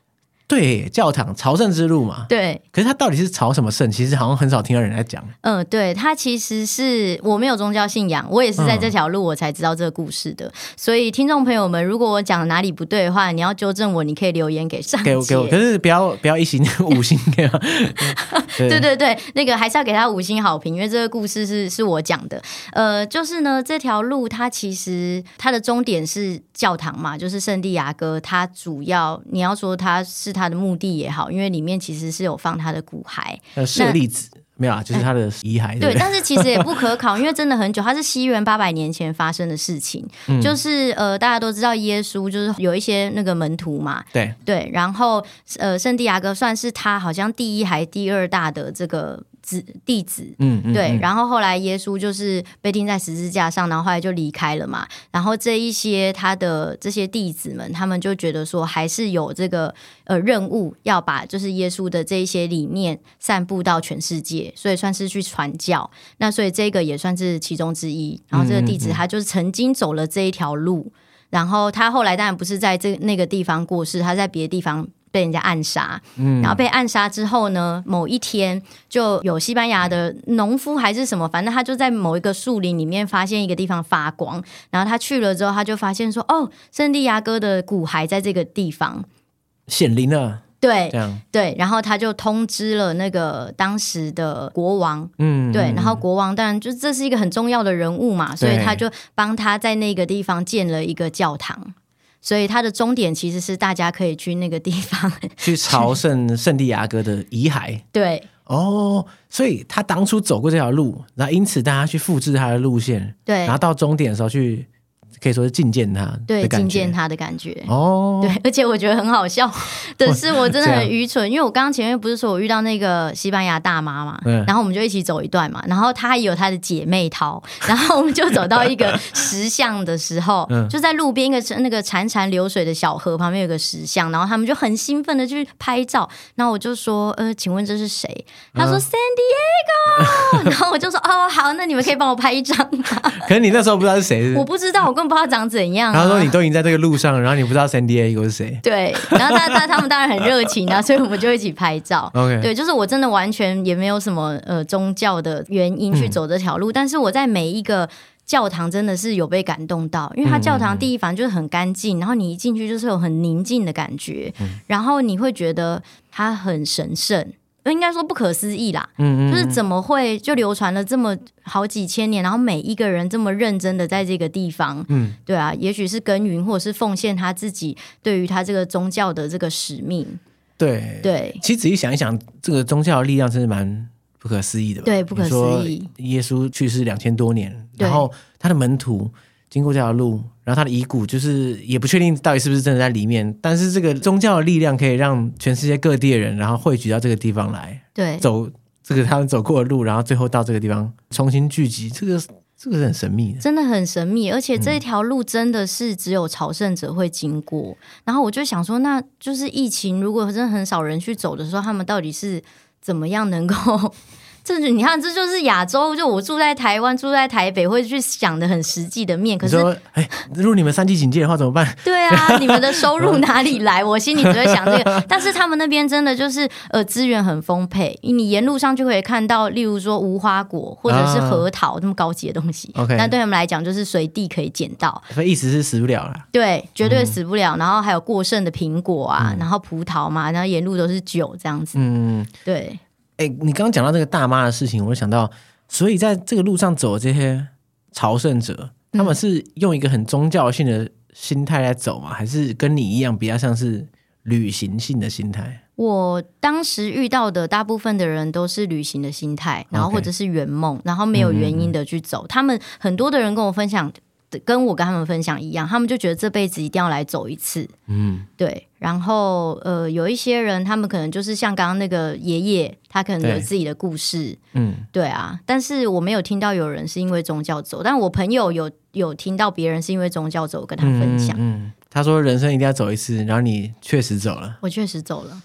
对，教堂朝圣之路嘛。 对， 可是他到底是朝什么圣？其实好像很少听到人在讲。 嗯，对，他其实是我没有宗教信仰，我也是在这条路我才知道这个故事的。嗯、所以听众朋友们，如果我讲哪里不对的话，你要纠正我，你可以留言给上节。 给我，给我，可是不要不要一星五星给我。 对对对对，那个还是要给他五星好评，因为这个故事是是我讲的。呃，就是呢，这条路它其实它的终点是教堂嘛，就是圣地亚哥。它主要你要说它是它的墓地也好，因为里面其实是有放它的骨骸， 舍利子没有啊，就是他的遗骸。 对，但是其实也不可考，因为真的很久，它是西元八百年前发生的事情。嗯、就是呃，大家都知道耶稣就是有一些那个门徒嘛， 对对，然后呃，圣地亚哥算是他好像第一还第二大的这个子弟子，嗯，嗯对，然后后来耶稣就是被钉在十字架上，然后后来就离开了嘛。然后这一些他的这些弟子们，他们就觉得说，还是有这个呃任务，要把就是耶稣的这一些理念散布到全世界，所以算是去传教。那所以这个也算是其中之一。然后这个弟子他就是曾经走了这一条路，然后他后来当然不是在这那个地方过世，他在别的地方被人家暗杀，嗯，然后被暗杀之后呢，某一天就有西班牙的农夫还是什么，反正他就在某一个树林里面发现一个地方发光，然后他去了之后，他就发现说，哦，圣地亚哥的骨骸在这个地方显灵了。 对，对，然后他就通知了那个当时的国王， 嗯， 对，然后国王当然就这是一个很重要的人物嘛，所以他就帮他在那个地方建了一个教堂。所以它的终点其实是大家可以去那个地方去朝圣圣地亚哥的遗骸。 对， 哦，所以他当初走过这条路，然后因此大家去复制他的路线， 对， 然后到终点的时候去。可以说是觐见他的感觉， 对，觐见他的感觉哦， 对，而且我觉得很好笑的是，我真的很愚蠢，因为我刚刚前面不是说我遇到那个西班牙大妈嘛，嗯、然后我们就一起走一段嘛，然后她也有她的姐妹淘，然后我们就走到一个石像的时候，嗯、就在路边一个那个潺潺流水的小河旁边有个石像，然后他们就很兴奋的去拍照，然后我就说，呃，请问这是谁？他说、嗯、San Diego， 然后我就说，哦，好，那你们可以帮我拍一张吗？ 可是你那时候不知道是谁， 我不知道，我根本不知道长怎样、啊。 然后说你都已经在这个路上，然后你不知道 San Diego 是谁。 对，然后他他他们当然很热情啊，所以我们就一起拍照。 Okay. 对，就是我真的完全也没有什么呃宗教的原因去走这条路，嗯、但是我在每一个教堂真的是有被感动到，因为它教堂第一反正就是很干净，然后你一进去就是有很宁静的感觉，嗯、然后你会觉得它很神圣。应该说不可思议啦，嗯嗯嗯，就是怎么会就流传了这么好几千年，然后每一个人这么认真的在这个地方，嗯，对啊，也许是耕耘或者是奉献他自己对于他这个宗教的这个使命， 对对。 其实仔细想一想，这个宗教的力量真是蛮不可思议的吧？ 对，不可思议。 耶稣去世两千多年，然后他的门徒经过这条路，然后他的遗骨就是也不确定到底是不是真的在里面，但是这个宗教的力量可以让全世界各地的人然后汇聚到这个地方来， 对， 走这个他们走过的路，然后最后到这个地方重新聚集，这个这个是很神秘的， 真的很神秘，而且这条路真的是只有朝圣者会经过，嗯、然后我就想说，那就是疫情如果真的很少人去走的时候，他们到底是怎么样能够这你看，这就是亚洲。就我住在台湾，住在台北，会去想的很实际的面。可是， 哎，如果你们三级警戒的话怎么办？ 对啊，你们的收入哪里来？我心里只会想这个。但是他们那边真的就是呃资源很丰沛，你沿路上就可以看到，例如说无花果或者是核桃这么高级的东西。 OK， 那对他们来讲就是随地可以捡到。 所以意思是死不了了。 对，绝对死不了。嗯、然后还有过剩的苹果啊，嗯、然后葡萄嘛，然后沿路都是酒这样子。嗯，对。 哎，你刚刚讲到这个大妈的事情，我就想到，所以在这个路上走的这些朝圣者，他们是用一个很宗教性的心态来走吗？还是跟你一样比较像是旅行性的心态？ 我当时遇到的大部分的人都是旅行的心态，然后或者是圆梦，然后没有原因的去走。嗯嗯嗯他们很多的人跟我分享。跟我跟他们分享一样，他们就觉得这辈子一定要来走一次，嗯，对。然后呃，有一些人他们可能就是像刚刚那个爷爷，他可能有自己的故事，嗯，对啊。但是我没有听到有人是因为宗教走，但我朋友有有听到别人是因为宗教走，跟他分享， 嗯，嗯他说人生一定要走一次，然后你确实走了， 我确实走了。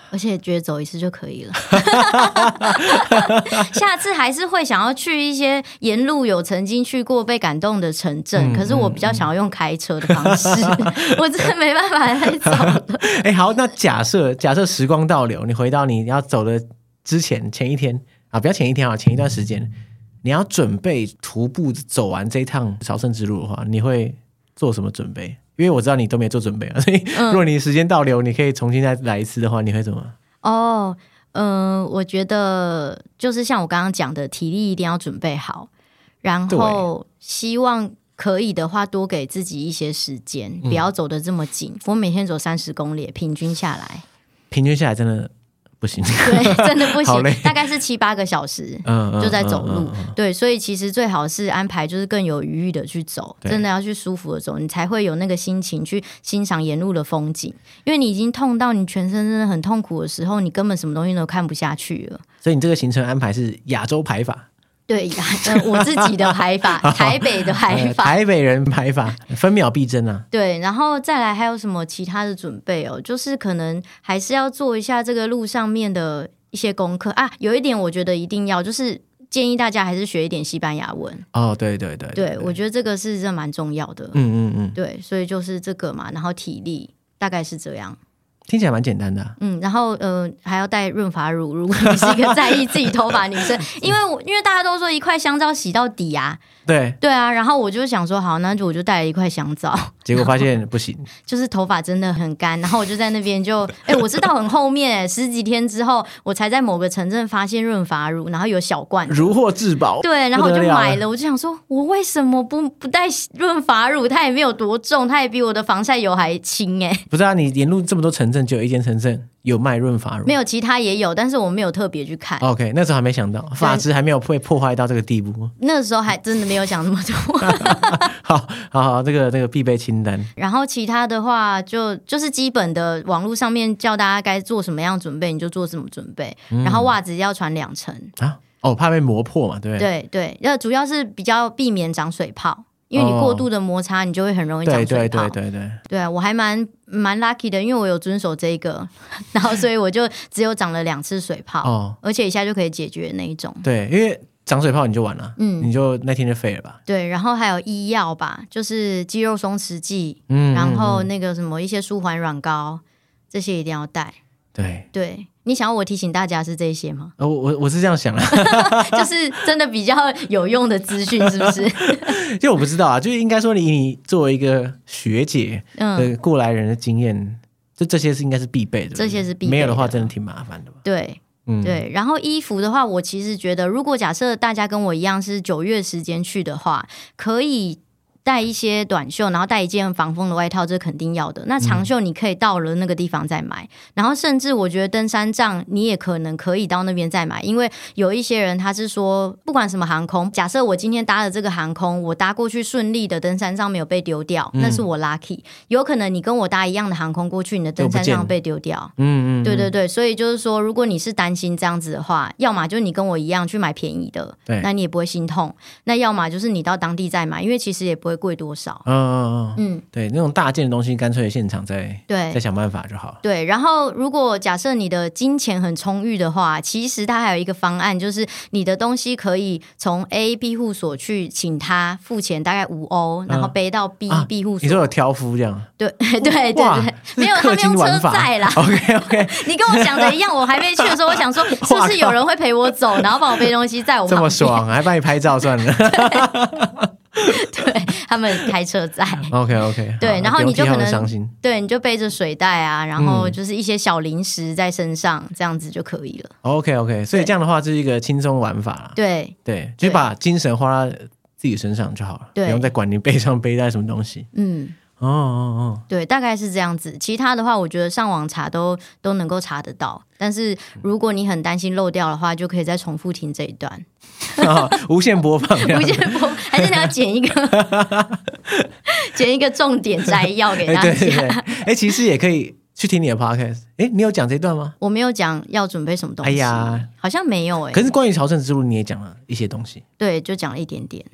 而且觉得走一次就可以了。下次还是会想要去一些沿路有曾经去过被感动的城镇、嗯、可是我比较想要用开车的方式、嗯、我真的没办法再走了。 哎、欸，好，那假设假设时光倒流，你回到你要走的之前前一天啊，不要前一天啊，前一段时间，你要准备徒步走完这一趟朝圣之路的话，你会做什么准备？因为我知道你都没做准备啊，所以如果你时间倒流、嗯、你可以重新再来一次的话，你会怎么？ 哦，嗯、呃，我觉得就是像我刚刚讲的，体力一定要准备好，然后希望可以的话多给自己一些时间、嗯、不要走得这么紧。我每天走三十公里，平均下来平均下来真的不行， 对，真的不行，大概是七八个小时就在走路、嗯嗯嗯嗯、对，所以其实最好是安排就是更有余裕的去走，真的要去舒服的走，你才会有那个心情去欣赏沿路的风景，因为你已经痛到你全身真的很痛苦的时候，你根本什么东西都看不下去了。 所以你这个行程安排是亚洲排法？ 对、呃、我自己的排法台北的排法、 呃、台北人排法分秒必争啊。 对，然后再来还有什么其他的准备哦，就是可能还是要做一下这个路上面的一些功课啊。有一点我觉得一定要，就是建议大家还是学一点西班牙文。 哦，对对 对, 对, 对, 对，我觉得这个是真的蛮重要的。 嗯嗯嗯， 对，所以就是这个嘛，然后体力大概是这样。 听起来蛮简单的、啊、 嗯，然后呃还要带润发乳，如果你是一个在意自己头发女生因为我因为大家都说一块香皂洗到底啊， 对对啊，然后我就想说好，那就我就带了一块香皂， 结果发现不行， 就是头发真的很干，然后我就在那边就哎、欸，我是到很后面十几天之后我才在某个城镇发现润发乳，然后有小罐如获至宝， 对，然后我就买了，我就想说我为什么不不带润发乳，它也没有多重，它也比我的防晒油还轻哎、欸。 不是啊，你沿路这么多城镇就有一间城镇有卖润发乳？ 没有，其他也有，但是我没有特别去看。 OK， 那时候还没想到发质还没有被破坏到这个地步， 那时候还真的没有想那么多好好好，这个这个必备清单。 然后其他的话就就是基本的网络上面教大家该做什么样准备你就做什么准备、嗯、然后袜子要穿两层啊，哦，怕被磨破嘛，对不对？ 对对，主要是比较避免长水泡，因为你过度的摩擦你就会很容易长水泡。 对对对对对， 对啊，我还蛮蛮 lucky 的，因为我有遵守这个，然后所以我就只有长了两次水泡、哦、而且一下就可以解决那一种。 对，因为长水泡你就完了，嗯，你就那天就废了吧。 对，然后还有医药吧，就是肌肉松弛剂，嗯，然后那个什么一些舒缓软膏，这些一定要带。 对对，你想要我提醒大家是这些吗？ 呃、我我是这样想的就是真的比较有用的资讯是不是？ 就我不知道啊，就是应该说你你作为一个学姐的过来人的经验、嗯、就这些是应该是必备的， 这些是必备的， 没有的话真的挺麻烦的吧。 对、嗯、对，然后衣服的话我其实觉得如果假设大家跟我一样是九月时间去的话，可以带一些短袖，然后带一件防风的外套，这肯定要的。那长袖你可以到了那个地方再买、嗯、然后甚至我觉得登山杖你也可能可以到那边再买，因为有一些人他是说不管什么航空，假设我今天搭了这个航空，我搭过去顺利的登山杖没有被丢掉、嗯、那是我 lucky。 有可能你跟我搭一样的航空过去，你的登山杖被丢掉，嗯嗯，对对对，所以就是说如果你是担心这样子的话，要么就你跟我一样去买便宜的，那你也不会心痛，那要么就是你到当地再买，因为其实也不会贵多少。嗯嗯嗯，对，那种大件的东西干脆现场再对再想办法就好。 对，然后如果假设你的金钱很充裕的话，其实它还有一个方案，就是你的东西可以从 A 庇护所去请他付钱大概五欧，然后背到 B 庇护所、啊、 你说有挑夫这样？对对对对，没有，他们用车载啦。 OK OK， 你跟我想的一样，我还没去的时候我想说是不是有人会陪我走，然后帮我背东西载我旁边， 这么爽，还帮你拍照算了。 对，他们开车载。 OK OK， 对，然后你就可能对，你就背着水袋啊，然后就是一些小零食在身上、嗯、这样子就可以了。 OK OK， 所以这样的话就是一个轻松玩法啦。 对对，就把精神花在自己身上就好了，不用再管你背上背带什么东西。嗯，哦哦哦，对， 大概是这样子。其他的话我觉得上网查都都能够查得到，但是如果你很担心漏掉的话，就可以再重复听这一段。 哦、无限播放无限播放，还是你要剪一个剪一个重点摘要给大家。 欸、对对对，欸、其实也可以去听你的 podcast。 欸、你有讲这段吗？ 我没有讲要准备什么东西。哎呀，好像没有。欸、 可是关于朝圣之路你也讲了一些东西。 对，就讲了一点点。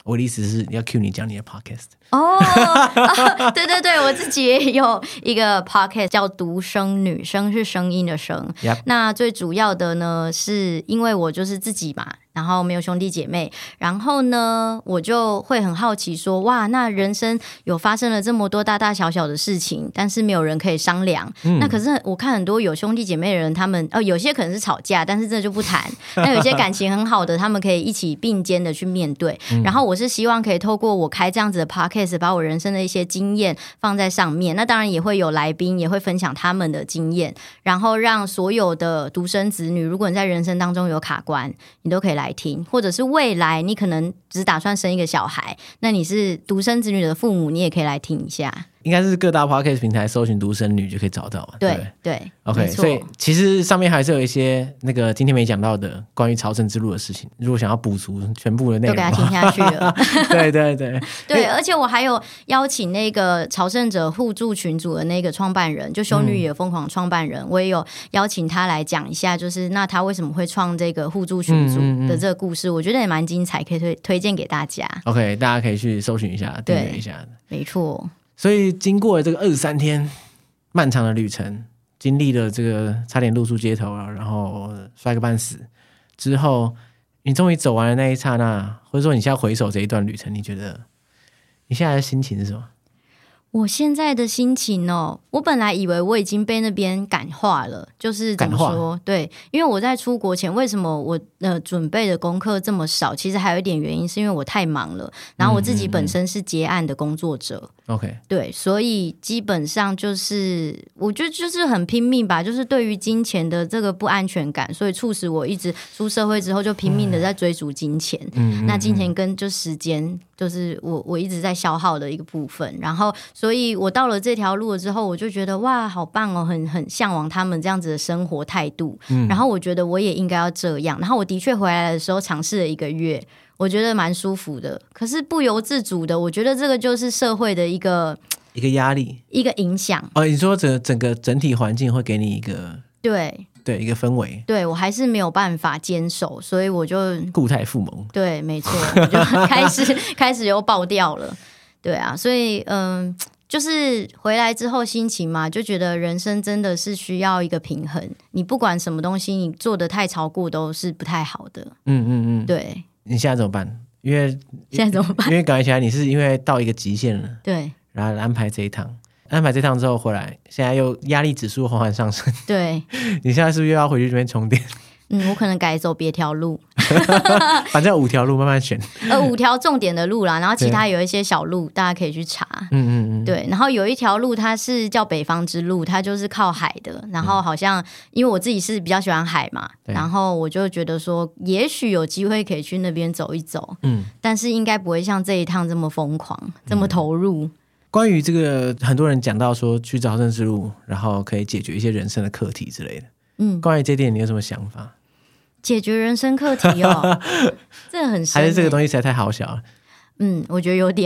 我的意思是要 cue 你讲你的 podcast 哦、啊，对对对，我自己也有一个 podcast 叫独生女，声是声音的声、yep. 那最主要的呢是因为我就是自己嘛，然后没有兄弟姐妹，然后呢我就会很好奇说，哇，那人生有发生了这么多大大小小的事情，但是没有人可以商量、嗯、那可是我看很多有兄弟姐妹的人，他们、呃、有些可能是吵架，但是这就不谈那有些感情很好的，他们可以一起并肩的去面对、嗯、然后我是希望可以透过我开这样子的 podcast，把我人生的一些经验放在上面，那当然也会有来宾也会分享他们的经验，然后让所有的独生子女，如果你在人生当中有卡关，你都可以来听，或者是未来你可能只打算生一个小孩，那你是独生子女的父母，你也可以来听一下。 应该是各大 podcast 平台搜寻独生女就可以找到嘛。 对对, 对 OK， 所以其实上面还是有一些那个今天没讲到的关于朝圣之路的事情，如果想要补足全部的内容都给他听下去了对对对对，而且我还有邀请那个朝圣者互助群组的那个创办人，就修女也疯狂创办人、嗯、我也有邀请他来讲一下，就是那他为什么会创这个互助群组的这个故事、嗯嗯嗯、我觉得也蛮精彩，可以 推, 推荐给大家。 OK， 大家可以去搜寻一下，订阅一下。 没错， 所以经过了这个二十三天漫长的旅程，经历了这个差点露宿街头啊，然后摔个半死之后，你终于走完了那一刹那，或者说你现在回首这一段旅程，你觉得你现在的心情是什么？ 我现在的心情哦，我本来以为我已经被那边感化了，就是怎么说？对，因为我在出国前，为什么我呃准备的功课这么少？其实还有一点原因，是因为我太忙了。然后我自己本身是接案的工作者， OK，、 嗯、对，所以基本上就是我觉得就是很拼命吧，就是对于金钱的这个不安全感，所以促使我一直出社会之后就拼命的在追逐金钱。嗯，那金钱跟就时间，就是我我一直在消耗的一个部分，然后。所以我到了这条路了之后，我就觉得哇好棒哦，很很向往他们这样子的生活态度、嗯、然后我觉得我也应该要这样，然后我的确回来的时候尝试了一个月，我觉得蛮舒服的，可是不由自主的，我觉得这个就是社会的一个一个压力， 一个影响。 哦，你说整整个整体环境会给你一个对对一个氛围， 对我还是没有办法坚守，所以我就固态复萌， 对，没错，我就开始开始又爆掉了。对啊，所以嗯，就是回来之后心情嘛，就觉得人生真的是需要一个平衡，你不管什么东西你做得太超过都是不太好的。嗯嗯嗯，对。 你现在怎么办？因为现在怎么办？ 因为感觉起来你是因为到一个极限了， 对， 然后安排这一趟，安排这趟之后回来，现在又压力指数缓缓上升，对，你现在是不是又要回去这边充电？ 嗯，我可能改走别条路反正五条路慢慢选呃，五条重点的路啦，然后其他有一些小路大家可以去查。嗯嗯嗯，对，然后有一条路它是叫北方之路，它就是靠海的，然后好像、嗯、因为我自己是比较喜欢海嘛，然后我就觉得说也许有机会可以去那边走一走，嗯，但是应该不会像这一趟这么疯狂这么投入、嗯、 关于这个很多人讲到说去朝圣之路然后可以解决一些人生的课题之类的，嗯，关于这点你有什么想法？ 解决人生课题哦这个很深、欸、 还是这个东西实在太好笑了？ 嗯，我觉得有点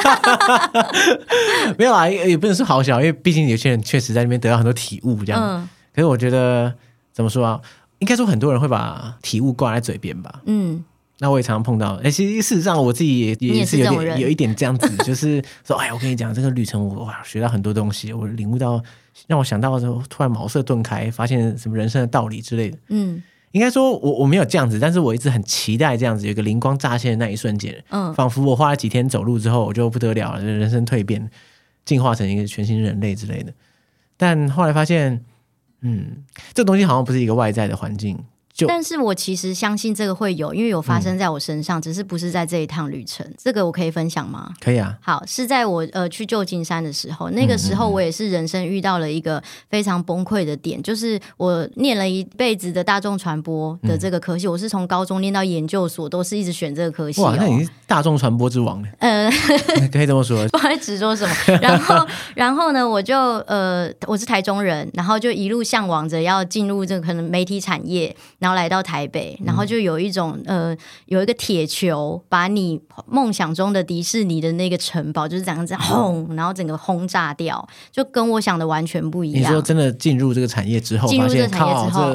没有啊，也不能说好笑，因为毕竟有些人确实在那边得到很多体悟这样、嗯、可是我觉得怎么说啊，应该说很多人会把体悟挂在嘴边吧。嗯，那我也常常碰到，哎、欸，其实事实上我自己 也, 也是有点有一点这样子，就是说，哎，我跟你讲，这个旅程我哇学到很多东西，我领悟到，让我想到的时候，突然茅塞顿开，发现什么人生的道理之类的。嗯，应该说我我没有这样子，但是我一直很期待这样子有一个灵光乍现的那一瞬间。嗯，仿佛我花了几天走路之后，我就不得了了，人生蜕变，进化成一个全新人类之类的。但后来发现，嗯，这个东西好像不是一个外在的环境。 但是我其实相信这个会有，因为有发生在我身上、嗯、只是不是在这一趟旅程。这个我可以分享吗？ 可以啊。好， 是在我呃去旧金山的时候，那个时候我也是人生遇到了一个非常崩溃的点，就是我念了一辈子的大众传播的这个科系、嗯、我是从高中念到研究所都是一直选这个科系、哦、 哇，那你是大众传播之王呢。呃可以这么说， 不好意思说什么然后然后呢我就呃我是台中人，然后就一路向往着要进入这个可能媒体产业，然后来到台北，然后就有一种、嗯、呃，有一个铁球把你梦想中的迪士尼的那个城堡就是这样子轰，然后整个轰炸掉，就跟我想的完全不一样。 你说真的进入这个产业之后， 进入这个产业之后，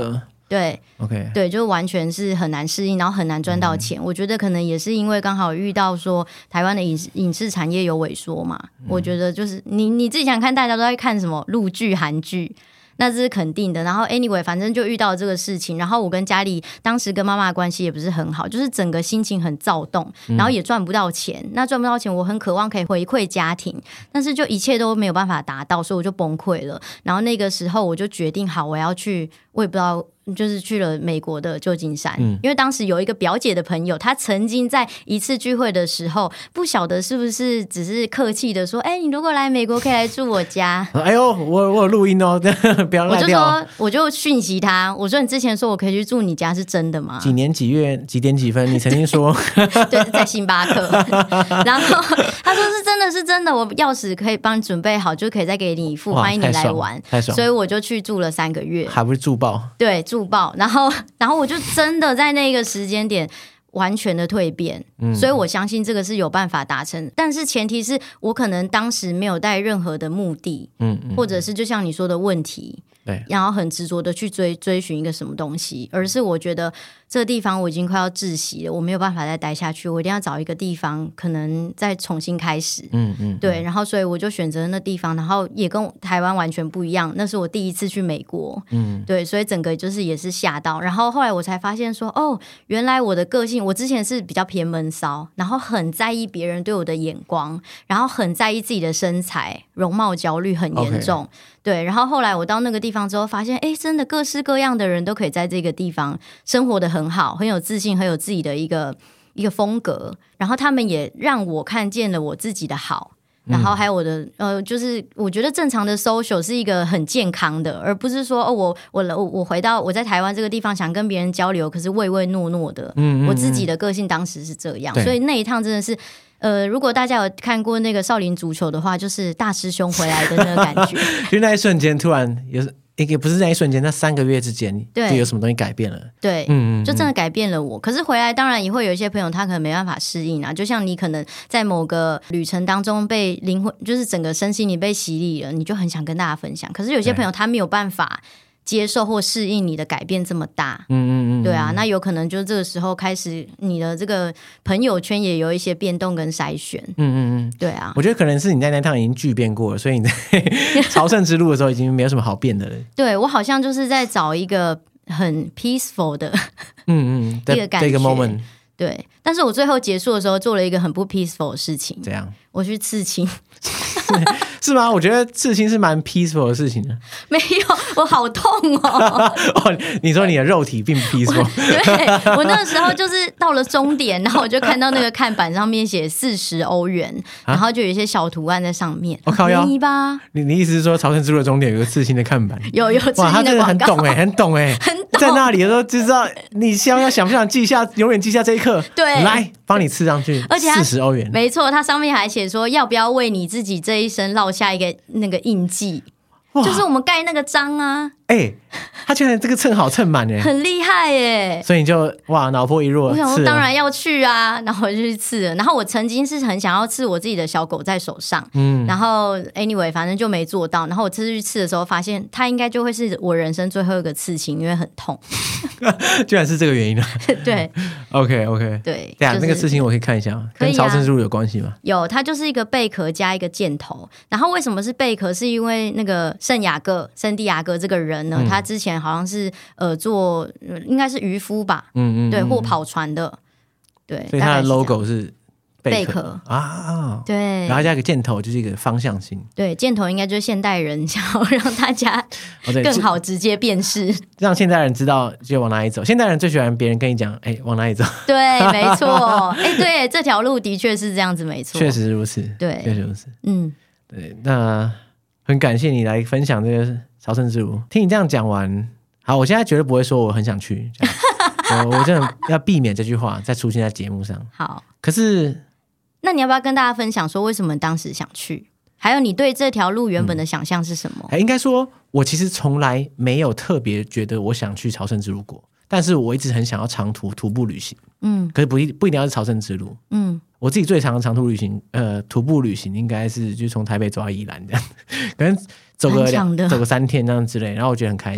对 OK 对，就完全是很难适应，然后很难赚到钱、嗯、我觉得可能也是因为刚好遇到说台湾的影视影视产业有萎缩嘛、嗯、我觉得就是你你自己想想看，大家都在看什么陆剧韩剧，那这是肯定的。然后 anyway 反正就遇到这个事情，然后我跟家里当时跟妈妈的关系也不是很好，就是整个心情很躁动，然后也赚不到钱、嗯、那赚不到钱我很渴望可以回馈家庭，但是就一切都没有办法达到，所以我就崩溃了。然后那个时候我就决定好我要去，我也不知道就是去了美国的旧金山、嗯、因为当时有一个表姐的朋友，她曾经在一次聚会的时候，不晓得是不是只是客气的说，哎、欸，你如果来美国可以来住我家。 哎呦，我我有录音哦，不要赖掉。 我就说，我就讯息他，我说你之前说我可以去住你家是真的吗？ 几年几月几点几分？你曾经说对，在星巴克。然后他说是真的是真的，我钥匙可以帮你准备好，就可以再给你一副，欢迎你来玩。 太爽， 所以我就去住了三个月， 还不是住爆？ 对，住爆。然后，然后我就真的在那个时间点完全的蜕变、嗯、所以我相信这个是有办法达成，但是前提是我可能当时没有带任何的目的、嗯嗯、或者是就像你说的问题，对，然后很执着的去追追寻一个什么东西，而是我觉得这个地方我已经快要窒息了，我没有办法再待下去，我一定要找一个地方可能再重新开始。嗯嗯，对，然后所以我就选择那地方，然后也跟台湾完全不一样，那是我第一次去美国。嗯，对，所以整个就是也是吓到，然后后来我才发现说，哦，原来我的个性，我之前是比较偏闷骚，然后很在意别人对我的眼光，然后很在意自己的身材，容貌焦虑很严重。Okay.对，然后后来我到那个地方之后发现，哎，真的各式各样的人都可以在这个地方生活得很好，很有自信，很有自己的一个一个风格，然后他们也让我看见了我自己的好，然后还有我的、嗯、呃，就是我觉得正常的 social 是一个很健康的，而不是说哦，我我我回到我在台湾这个地方想跟别人交流，可是唯唯诺诺的。嗯嗯嗯，我自己的个性当时是这样，所以那一趟真的是。呃，如果大家有看过那个少林足球的话，就是大师兄回来的那个感觉。 就那一瞬间，突然也是也不是那一瞬间，那三个月之间，就有什么东西改变了。 对，嗯，就真的改变了我。可是回来，当然也会有一些朋友，他可能没办法适应啊。就像你可能在某个旅程当中被灵魂，就是整个身心你被洗礼了，你就很想跟大家分享。可是有些朋友他没有办法接受或适应你的改变这么大，嗯嗯嗯，对啊，那有可能就这个时候开始，你的这个朋友圈也有一些变动跟筛选，嗯嗯嗯，对啊， 我觉得可能是你在那趟已经巨变过了，所以你在朝圣之路的时候已经没有什么好变的了。 对，我好像就是在找一个很 peaceful 的，嗯嗯，一个感觉， 一个 moment。 对，但是我最后结束的时候做了一个很不 peaceful 的事情。 怎样？ 我去刺青。 是吗？我觉得刺青是蛮 peaceful 的事情的。 没有，我好痛哦。 哦，你说你的肉体并不 peaceful。 对，我那个时候就是到了终点，然后我就看到那个看板上面写四十欧元，然后就有一些小图案在上面。 我、哦、靠， 便宜吧？ 你你意思是说朝圣之路的终点有个刺青的看板？ 有有刺青的广告。 哇，他真的很懂哎，很懂哎， 很懂。 在那里的时候就知道你想要想不想记下，永远记下这一刻。 对， 来帮你刺上去，而且四十欧元。 没错，它上面还写说要不要为你自己这一生烙下一个那个印记，就是我们盖那个章啊。 哎、欸，他居然这个蹭好蹭满哎， 很厉害哎！ 所以你就哇脑波一弱， 我想说当然要去啊，然后我就去刺了。然后我曾经是很想要刺我自己的小狗在手上，嗯，然后 anyway 反正就没做到。然后我这次去刺的时候，发现它应该就会是我人生最后一个刺青，因为很痛。 居然是这个原因啊！ 对 ，OK OK， 对， 对啊、就是，那个刺青我可以看一下，跟朝圣之路有关系吗？ 有，它就是一个贝壳加一个箭头。然后为什么是贝壳？是因为那个圣雅各、圣地亚哥这个人呢，嗯、他之前好像是呃做应该是渔夫吧，嗯嗯，对，或跑船的，对， 所以他的 logo 是贝壳, 贝壳啊， 对， 然后加一个箭头，就是一个方向性， 对，箭头应该就是现代人想要让大家更好直接辨识， 让现代人知道就往哪里走。现代人最喜欢别人跟你讲，哎，往哪里走？ 对，没错，哎，对，这条路的确是这样子，没错， 确实如此， 对， 确实如此，嗯，对，那很感谢你来分享这个朝圣之路。听你这样讲完，好，我现在绝对不会说我很想去，我, 我真的要避免这句话再出现在节目上。 好， 可是那你要不要跟大家分享说为什么当时想去，还有你对这条路原本的想象是什么？ 嗯、应该说我其实从来没有特别觉得我想去朝圣之路过，但是我一直很想要长途徒步旅行，嗯，可是不一不一定要是朝圣之路，嗯，我自己最长的长途旅行，呃，徒步旅行应该是就从台北走到宜兰这样，可能走个两走个三天这样之类，然后我觉得很开心。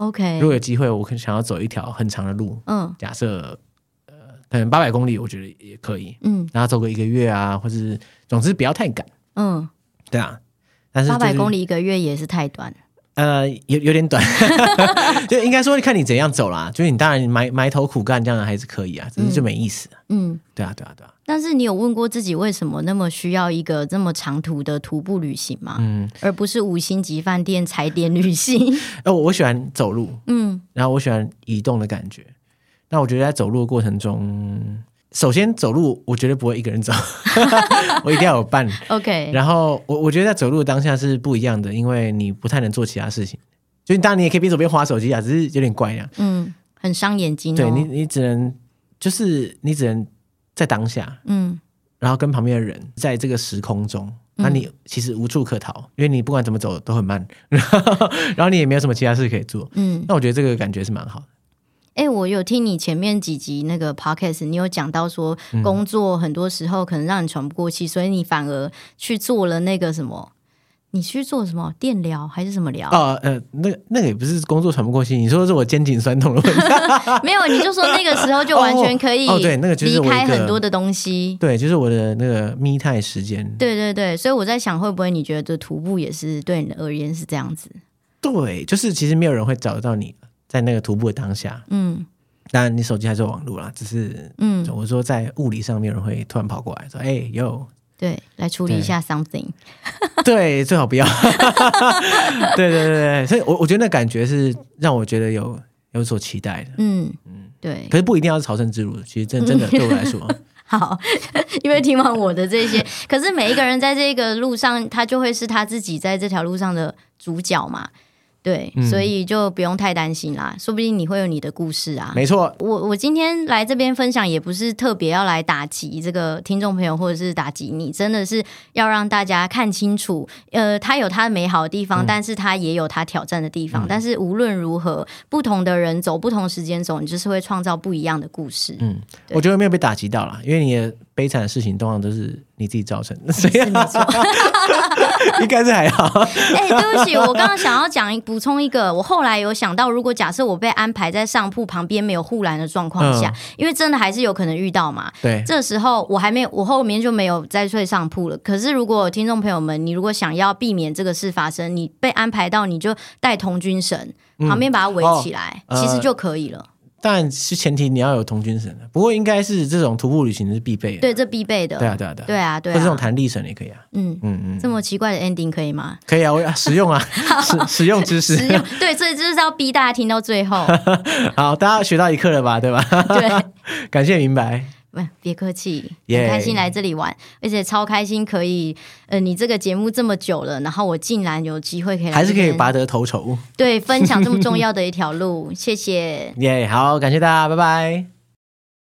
OK， 如果有机会，我可能想要走一条很长的路，嗯，假设呃可能八百公里，我觉得也可以，嗯，然后走个一个月啊，或是总之不要太赶，嗯，对啊，但是八、 就是、百公里一个月也是太短。 呃，有有点短，就应该说看你怎样走啦。就是你当然埋埋头苦干这样还是可以啊，只是就没意思。嗯，对啊，对啊，对啊。 但是你有问过自己为什么那么需要一个这么长途的徒步旅行吗？嗯，而不是五星级饭店踩点旅行。 呃，我喜欢走路，嗯，然后我喜欢移动的感觉。那我觉得在走路的过程中，首先走路我绝对不会一个人走我一定要有伴 OK， 然后 我, 我觉得在走路的当下是不一样的，因为你不太能做其他事情，就当然你也可以边走边滑手机啊，只是有点怪啊， 嗯，很伤眼睛、哦、 对，你你只能就是你只能在当下，嗯，然后跟旁边的人在这个时空中，那你其实无处可逃，因为你不管怎么走都很慢然后, 然后你也没有什么其他事可以做，嗯，那我觉得这个感觉是蛮好的。 哎、欸，我有听你前面几集那个 podcast， 你有讲到说工作很多时候可能让你喘不过气、嗯，所以你反而去做了那个什么，你去做什么电疗还是什么疗？ 哦，呃，那个那个也不是工作喘不过气，你说的是我肩颈酸痛的问题没有，你就说那个时候就完全可以哦，对，那个就是离开很多的东西， 对，就是我的那个 me time 时间， 对对对，所以我在想，会不会你觉得徒步也是对你而言是这样子？ 对，就是其实没有人会找得到你在那个徒步的当下，嗯。当然你手机还是有网络啦，只是嗯，我说在物理上没有人会突然跑过来说哎哟， 对，来处理一下 something 对，最好不要对对对对，所以我我觉得那感觉是让我觉得有有所期待的，嗯嗯，对，可是不一定要是朝圣之路，其实真真的对我来说好，因为听完我的这些可是每一个人在这个路上他就会是他自己在这条路上的主角嘛，对、嗯，所以就不用太担心啦，说不定你会有你的故事啊。 没错， 我我今天来这边分享也不是特别要来打击这个听众朋友，或者是打击你，真的是要让大家看清楚，呃，它有它美好的地方、嗯，但是它也有它挑战的地方、嗯。但是无论如何，不同的人走不同时间走，你就是会创造不一样的故事。嗯， 我觉得没有被打击到啦，因为你的悲惨的事情通常都是你自己造成的，所以应该是还好。 哎、欸，对不起，我刚刚想要讲补充一个，我后来有想到，如果假设我被安排在上铺旁边没有护栏的状况下、嗯，因为真的还是有可能遇到嘛。 对， 这时候我还没有，我后面就没有再睡上铺了。可是如果听众朋友们，你如果想要避免这个事发生，你被安排到，你就带童军绳、嗯，旁边把它围起来、哦，其实就可以了。呃但是前提你要有童军绳的，不过应该是这种徒步旅行是必备的。 对，这必备的。 对啊，对啊，对啊， 对啊，对啊。 或者这种弹力绳也可以啊。嗯嗯嗯。这么奇怪的 ending 可以吗？ 可以啊，我实用啊，实实用知识。 实用，对，所以就是要逼大家听到最后。 好，大家学到一课了吧？对吧？ 对， 感谢明白。 别客气，很开心来这里玩，而且超开心可以，呃，你这个节目这么久了，然后我竟然有机会可以来， 还是可以拔得头筹， 对，分享这么重要的一条路，谢谢， 耶、yeah, 好，感谢大家，拜拜。